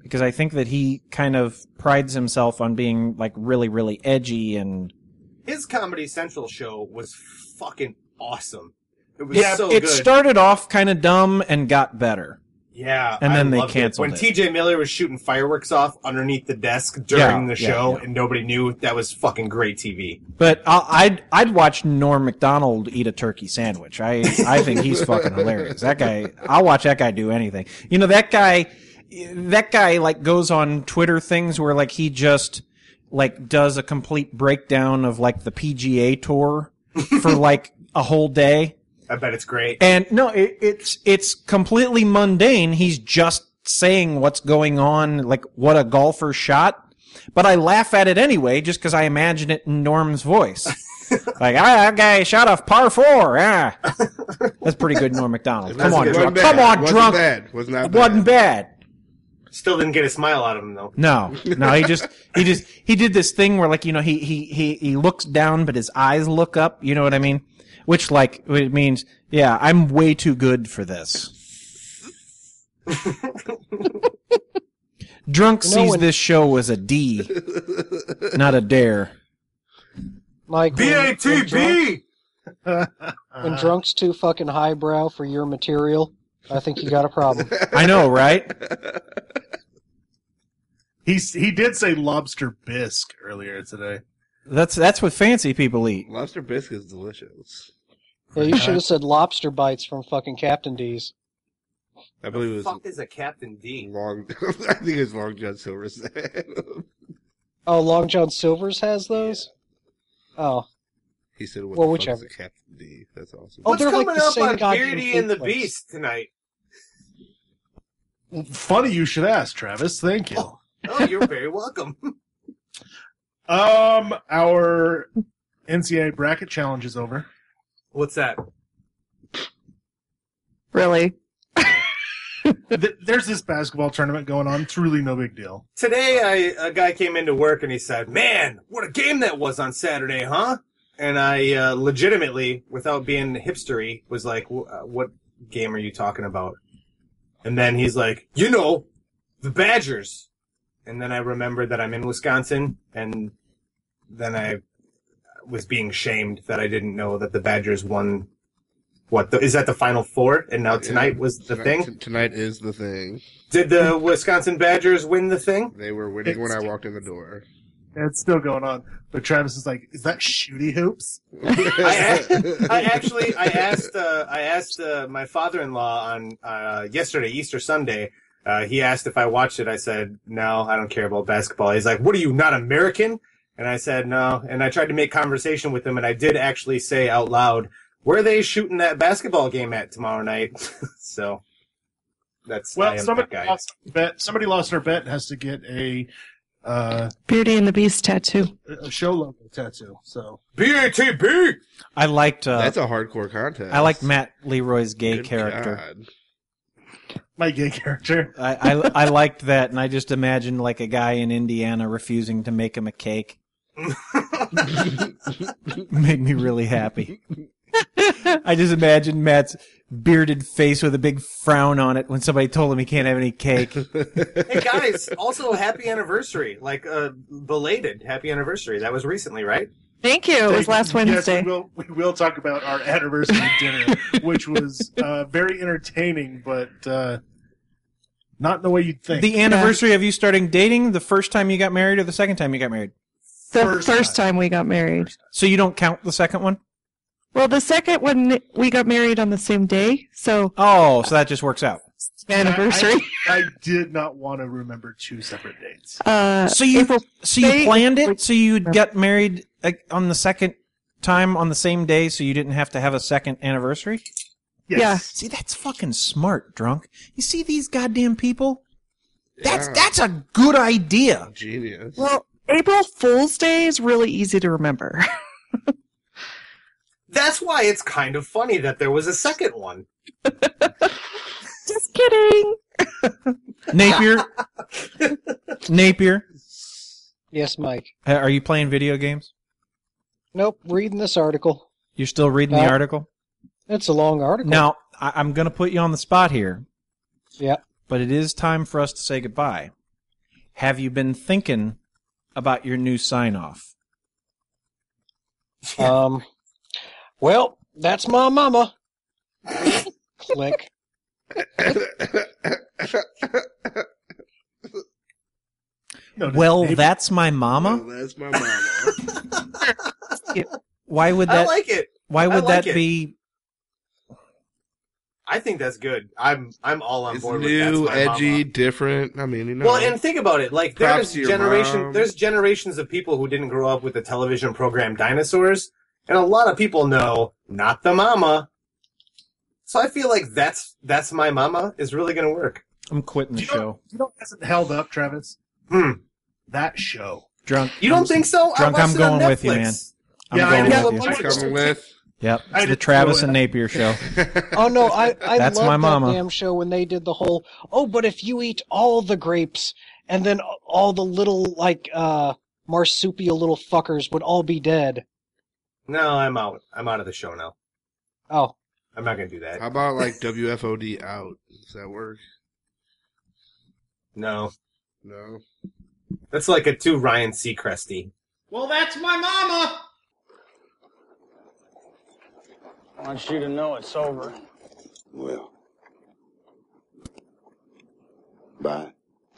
because I think that he kind of prides himself on being like really, really edgy and. His Comedy Central show was fucking awesome. It was Yeah, so it good. started off kind of dumb and got better. Yeah, and then I they loved it. canceled when it. T J Miller was shooting fireworks off underneath the desk during Yeah, the yeah, show, yeah. and nobody knew. That was fucking great T V. But I'll, I'd I'd watch Norm Macdonald eat a turkey sandwich. I I think he's fucking hilarious. That guy, I'll watch that guy do anything. You know, that guy, that guy like goes on Twitter things where like he just like does a complete breakdown of like the P G A tour for like a whole day. I bet it's great. And no, it, it's it's completely mundane. He's just saying what's going on, like what a golfer shot. But I laugh at it anyway, just because I imagine it in Norm's voice. Like, ah, that guy shot a par four. Ah, that's pretty good, Norm Macdonald. Come on, drunk. Come on, Wasn't drunk. bad. Was not It wasn't bad. Still didn't get a smile out of him though. No, no, he just he just he did this thing where like you know he he he he looks down, but his eyes look up. You know what I mean? Which like it means, yeah, I'm way too good for this. Drunk You know sees when- this show as a D, not a dare. Mike, when- B A T when drunk- B. When drunk's too fucking highbrow for your material, I think you got a problem. I know, right? He's, he did say lobster bisque earlier today. That's that's what fancy people eat. Lobster bisque is delicious. Yeah, you should have said lobster bites from fucking Captain D's. I believe it was Fuck is a Captain D? Long. I think it was Long John Silver said. Oh, Long John Silver's has those? Oh. He said, "What Well, the whichever. fuck is a Captain D?" That's awesome. Oh, What's they're like coming the up same on goddamn Beardy food and the place. Beast tonight? Funny you should ask, Travis. Thank you. Oh, you're very welcome. Um, our N C double A bracket challenge is over. What's that? Really? Th- There's this basketball tournament going on. It's really no big deal. Today, I, a guy came into work and he said, "Man, what a game that was on Saturday, huh?" And I uh, legitimately, without being hipstery, was like, "Wh- uh, "What game are you talking about?" And then he's like, "You know, the Badgers." And then I remembered that I'm in Wisconsin, and then I was being shamed that I didn't know that the Badgers won. What the, is that? The Final Four, and now tonight was the tonight, thing. t- Tonight is the thing. Did the Wisconsin Badgers win the thing? They were winning when I walked in the door. It's still going on. But Travis is like, "Is that shooty hoops?" I, I actually, I asked, uh, I asked uh, my father-in-law on uh, yesterday, Easter Sunday. Uh, he asked if I watched it. I said, "No, I don't care about basketball." He's like, "What are you, not American?" And I said, "No." And I tried to make conversation with him, and I did actually say out loud, "Where are they shooting that basketball game at tomorrow night?" So that's I Well, am somebody that guy. lost their bet. Somebody lost their bet and has to get a uh, Beauty and the Beast tattoo. a show logo tattoo. So B A T B. I liked. Uh, That's a hardcore contest. I liked Matt Leroy's gay Good character. God. my gay character. I, I I liked that, and I just imagined like a guy in Indiana refusing to make him a cake. Made me really happy. I just imagined Matt's bearded face with a big frown on it when somebody told him he can't have any cake. Hey guys, also happy anniversary, like uh, belated happy anniversary. That was recently, right? Thank you. It was last Yes, Wednesday. we will, we will talk about our anniversary dinner, which was uh, very entertaining, but uh, not in the way you'd think. The anniversary of you starting dating, the first time you got married or the second time you got married? The First first, time. we got married. So you don't count the second one? Well, the second one, we got married on the same day, so Oh, so that just works out. anniversary. I, I did not want to remember two separate dates. uh, So you April so you May- planned it so you got married like, on the second time on the same day so you didn't have to have a second anniversary? Yes. Yeah. See, that's fucking smart, drunk. You see these goddamn people? That's Yeah. that's a good idea. Genius. Well, April Fool's Day is really easy to remember. That's why it's kind of funny that there was a second one. Just kidding. Napier? Napier? Yes, Mike. Uh, Are you playing video games? Nope, reading this article. You're still reading the Uh, article? It's a long article. Now, I- I'm going to put you on the spot here, Yeah. but it is time for us to say goodbye. have you been thinking about your new sign-off? Um, well, that's my mama. Click. No, Well, maybe- that's my mama? Oh, that's my mama. Why would I that like it. Why I would like that it. be I think that's good. I'm I'm all on It's board with that's new, my edgy, mama. different. I mean, you know. Well, and think about it. Like Props there's to your generation mom. there's generations of people who didn't grow up with the television program Dinosaurs, and a lot of people know Not the Mama. So I feel like that's that's my mama is really going to work. I'm quitting the You know, show. you know what hasn't held up, Travis? Hmm. That show. Drunk. You don't think so? I Drunk, watched I'm it on going with you, Netflix. man. I'm Yeah, I going know. with you. I- Coming with. Yep. I It's the did Travis throw it and out. Napier show. Oh no, I I That's love my that mama. damn show when they did the whole. Oh, but if you eat all the grapes and then all the little like uh marsupial little fuckers would all be dead. No, I'm out. I'm out of the show now. Oh, I'm not going to do that. How about like W F O D out? Does that work? No. No. That's like a too Ryan Seacresty. Well, that's my mama. I want you to know it's over. Well. Bye.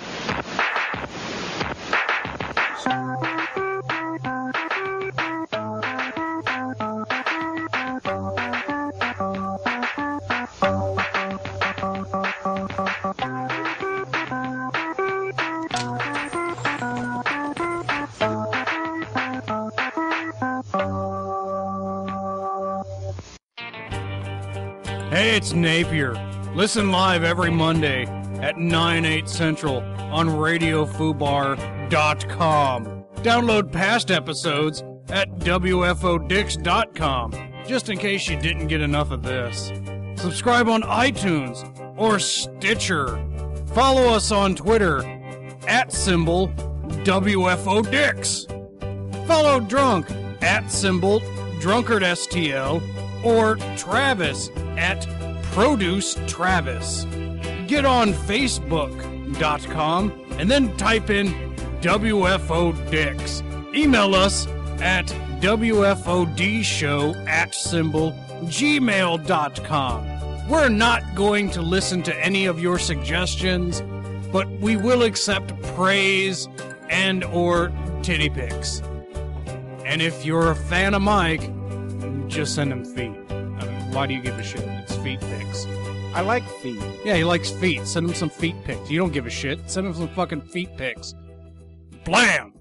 Hey, it's Napier. Listen live every Monday at nine, eight Central on radio fubar dot com. Download past episodes at W F O Dix dot com, just in case you didn't get enough of this. Subscribe on iTunes or Stitcher. Follow us on Twitter at symbol W F O Dix. Follow Drunk at symbol Drunkard S T L or Travis at Produce Travis. Get on Facebook dot com and then type in W F O Dix. Email us at W F O D show at symbol gmail dot com. We're not going to listen to any of your suggestions, but we will accept praise and or titty pics. And if you're a fan of Mike, just send him feet. I mean, why do you give a shit? It's feet pics. I like feet. Yeah, he likes feet. Send him some feet pics. You don't give a shit. Send him some fucking feet pics. Blam!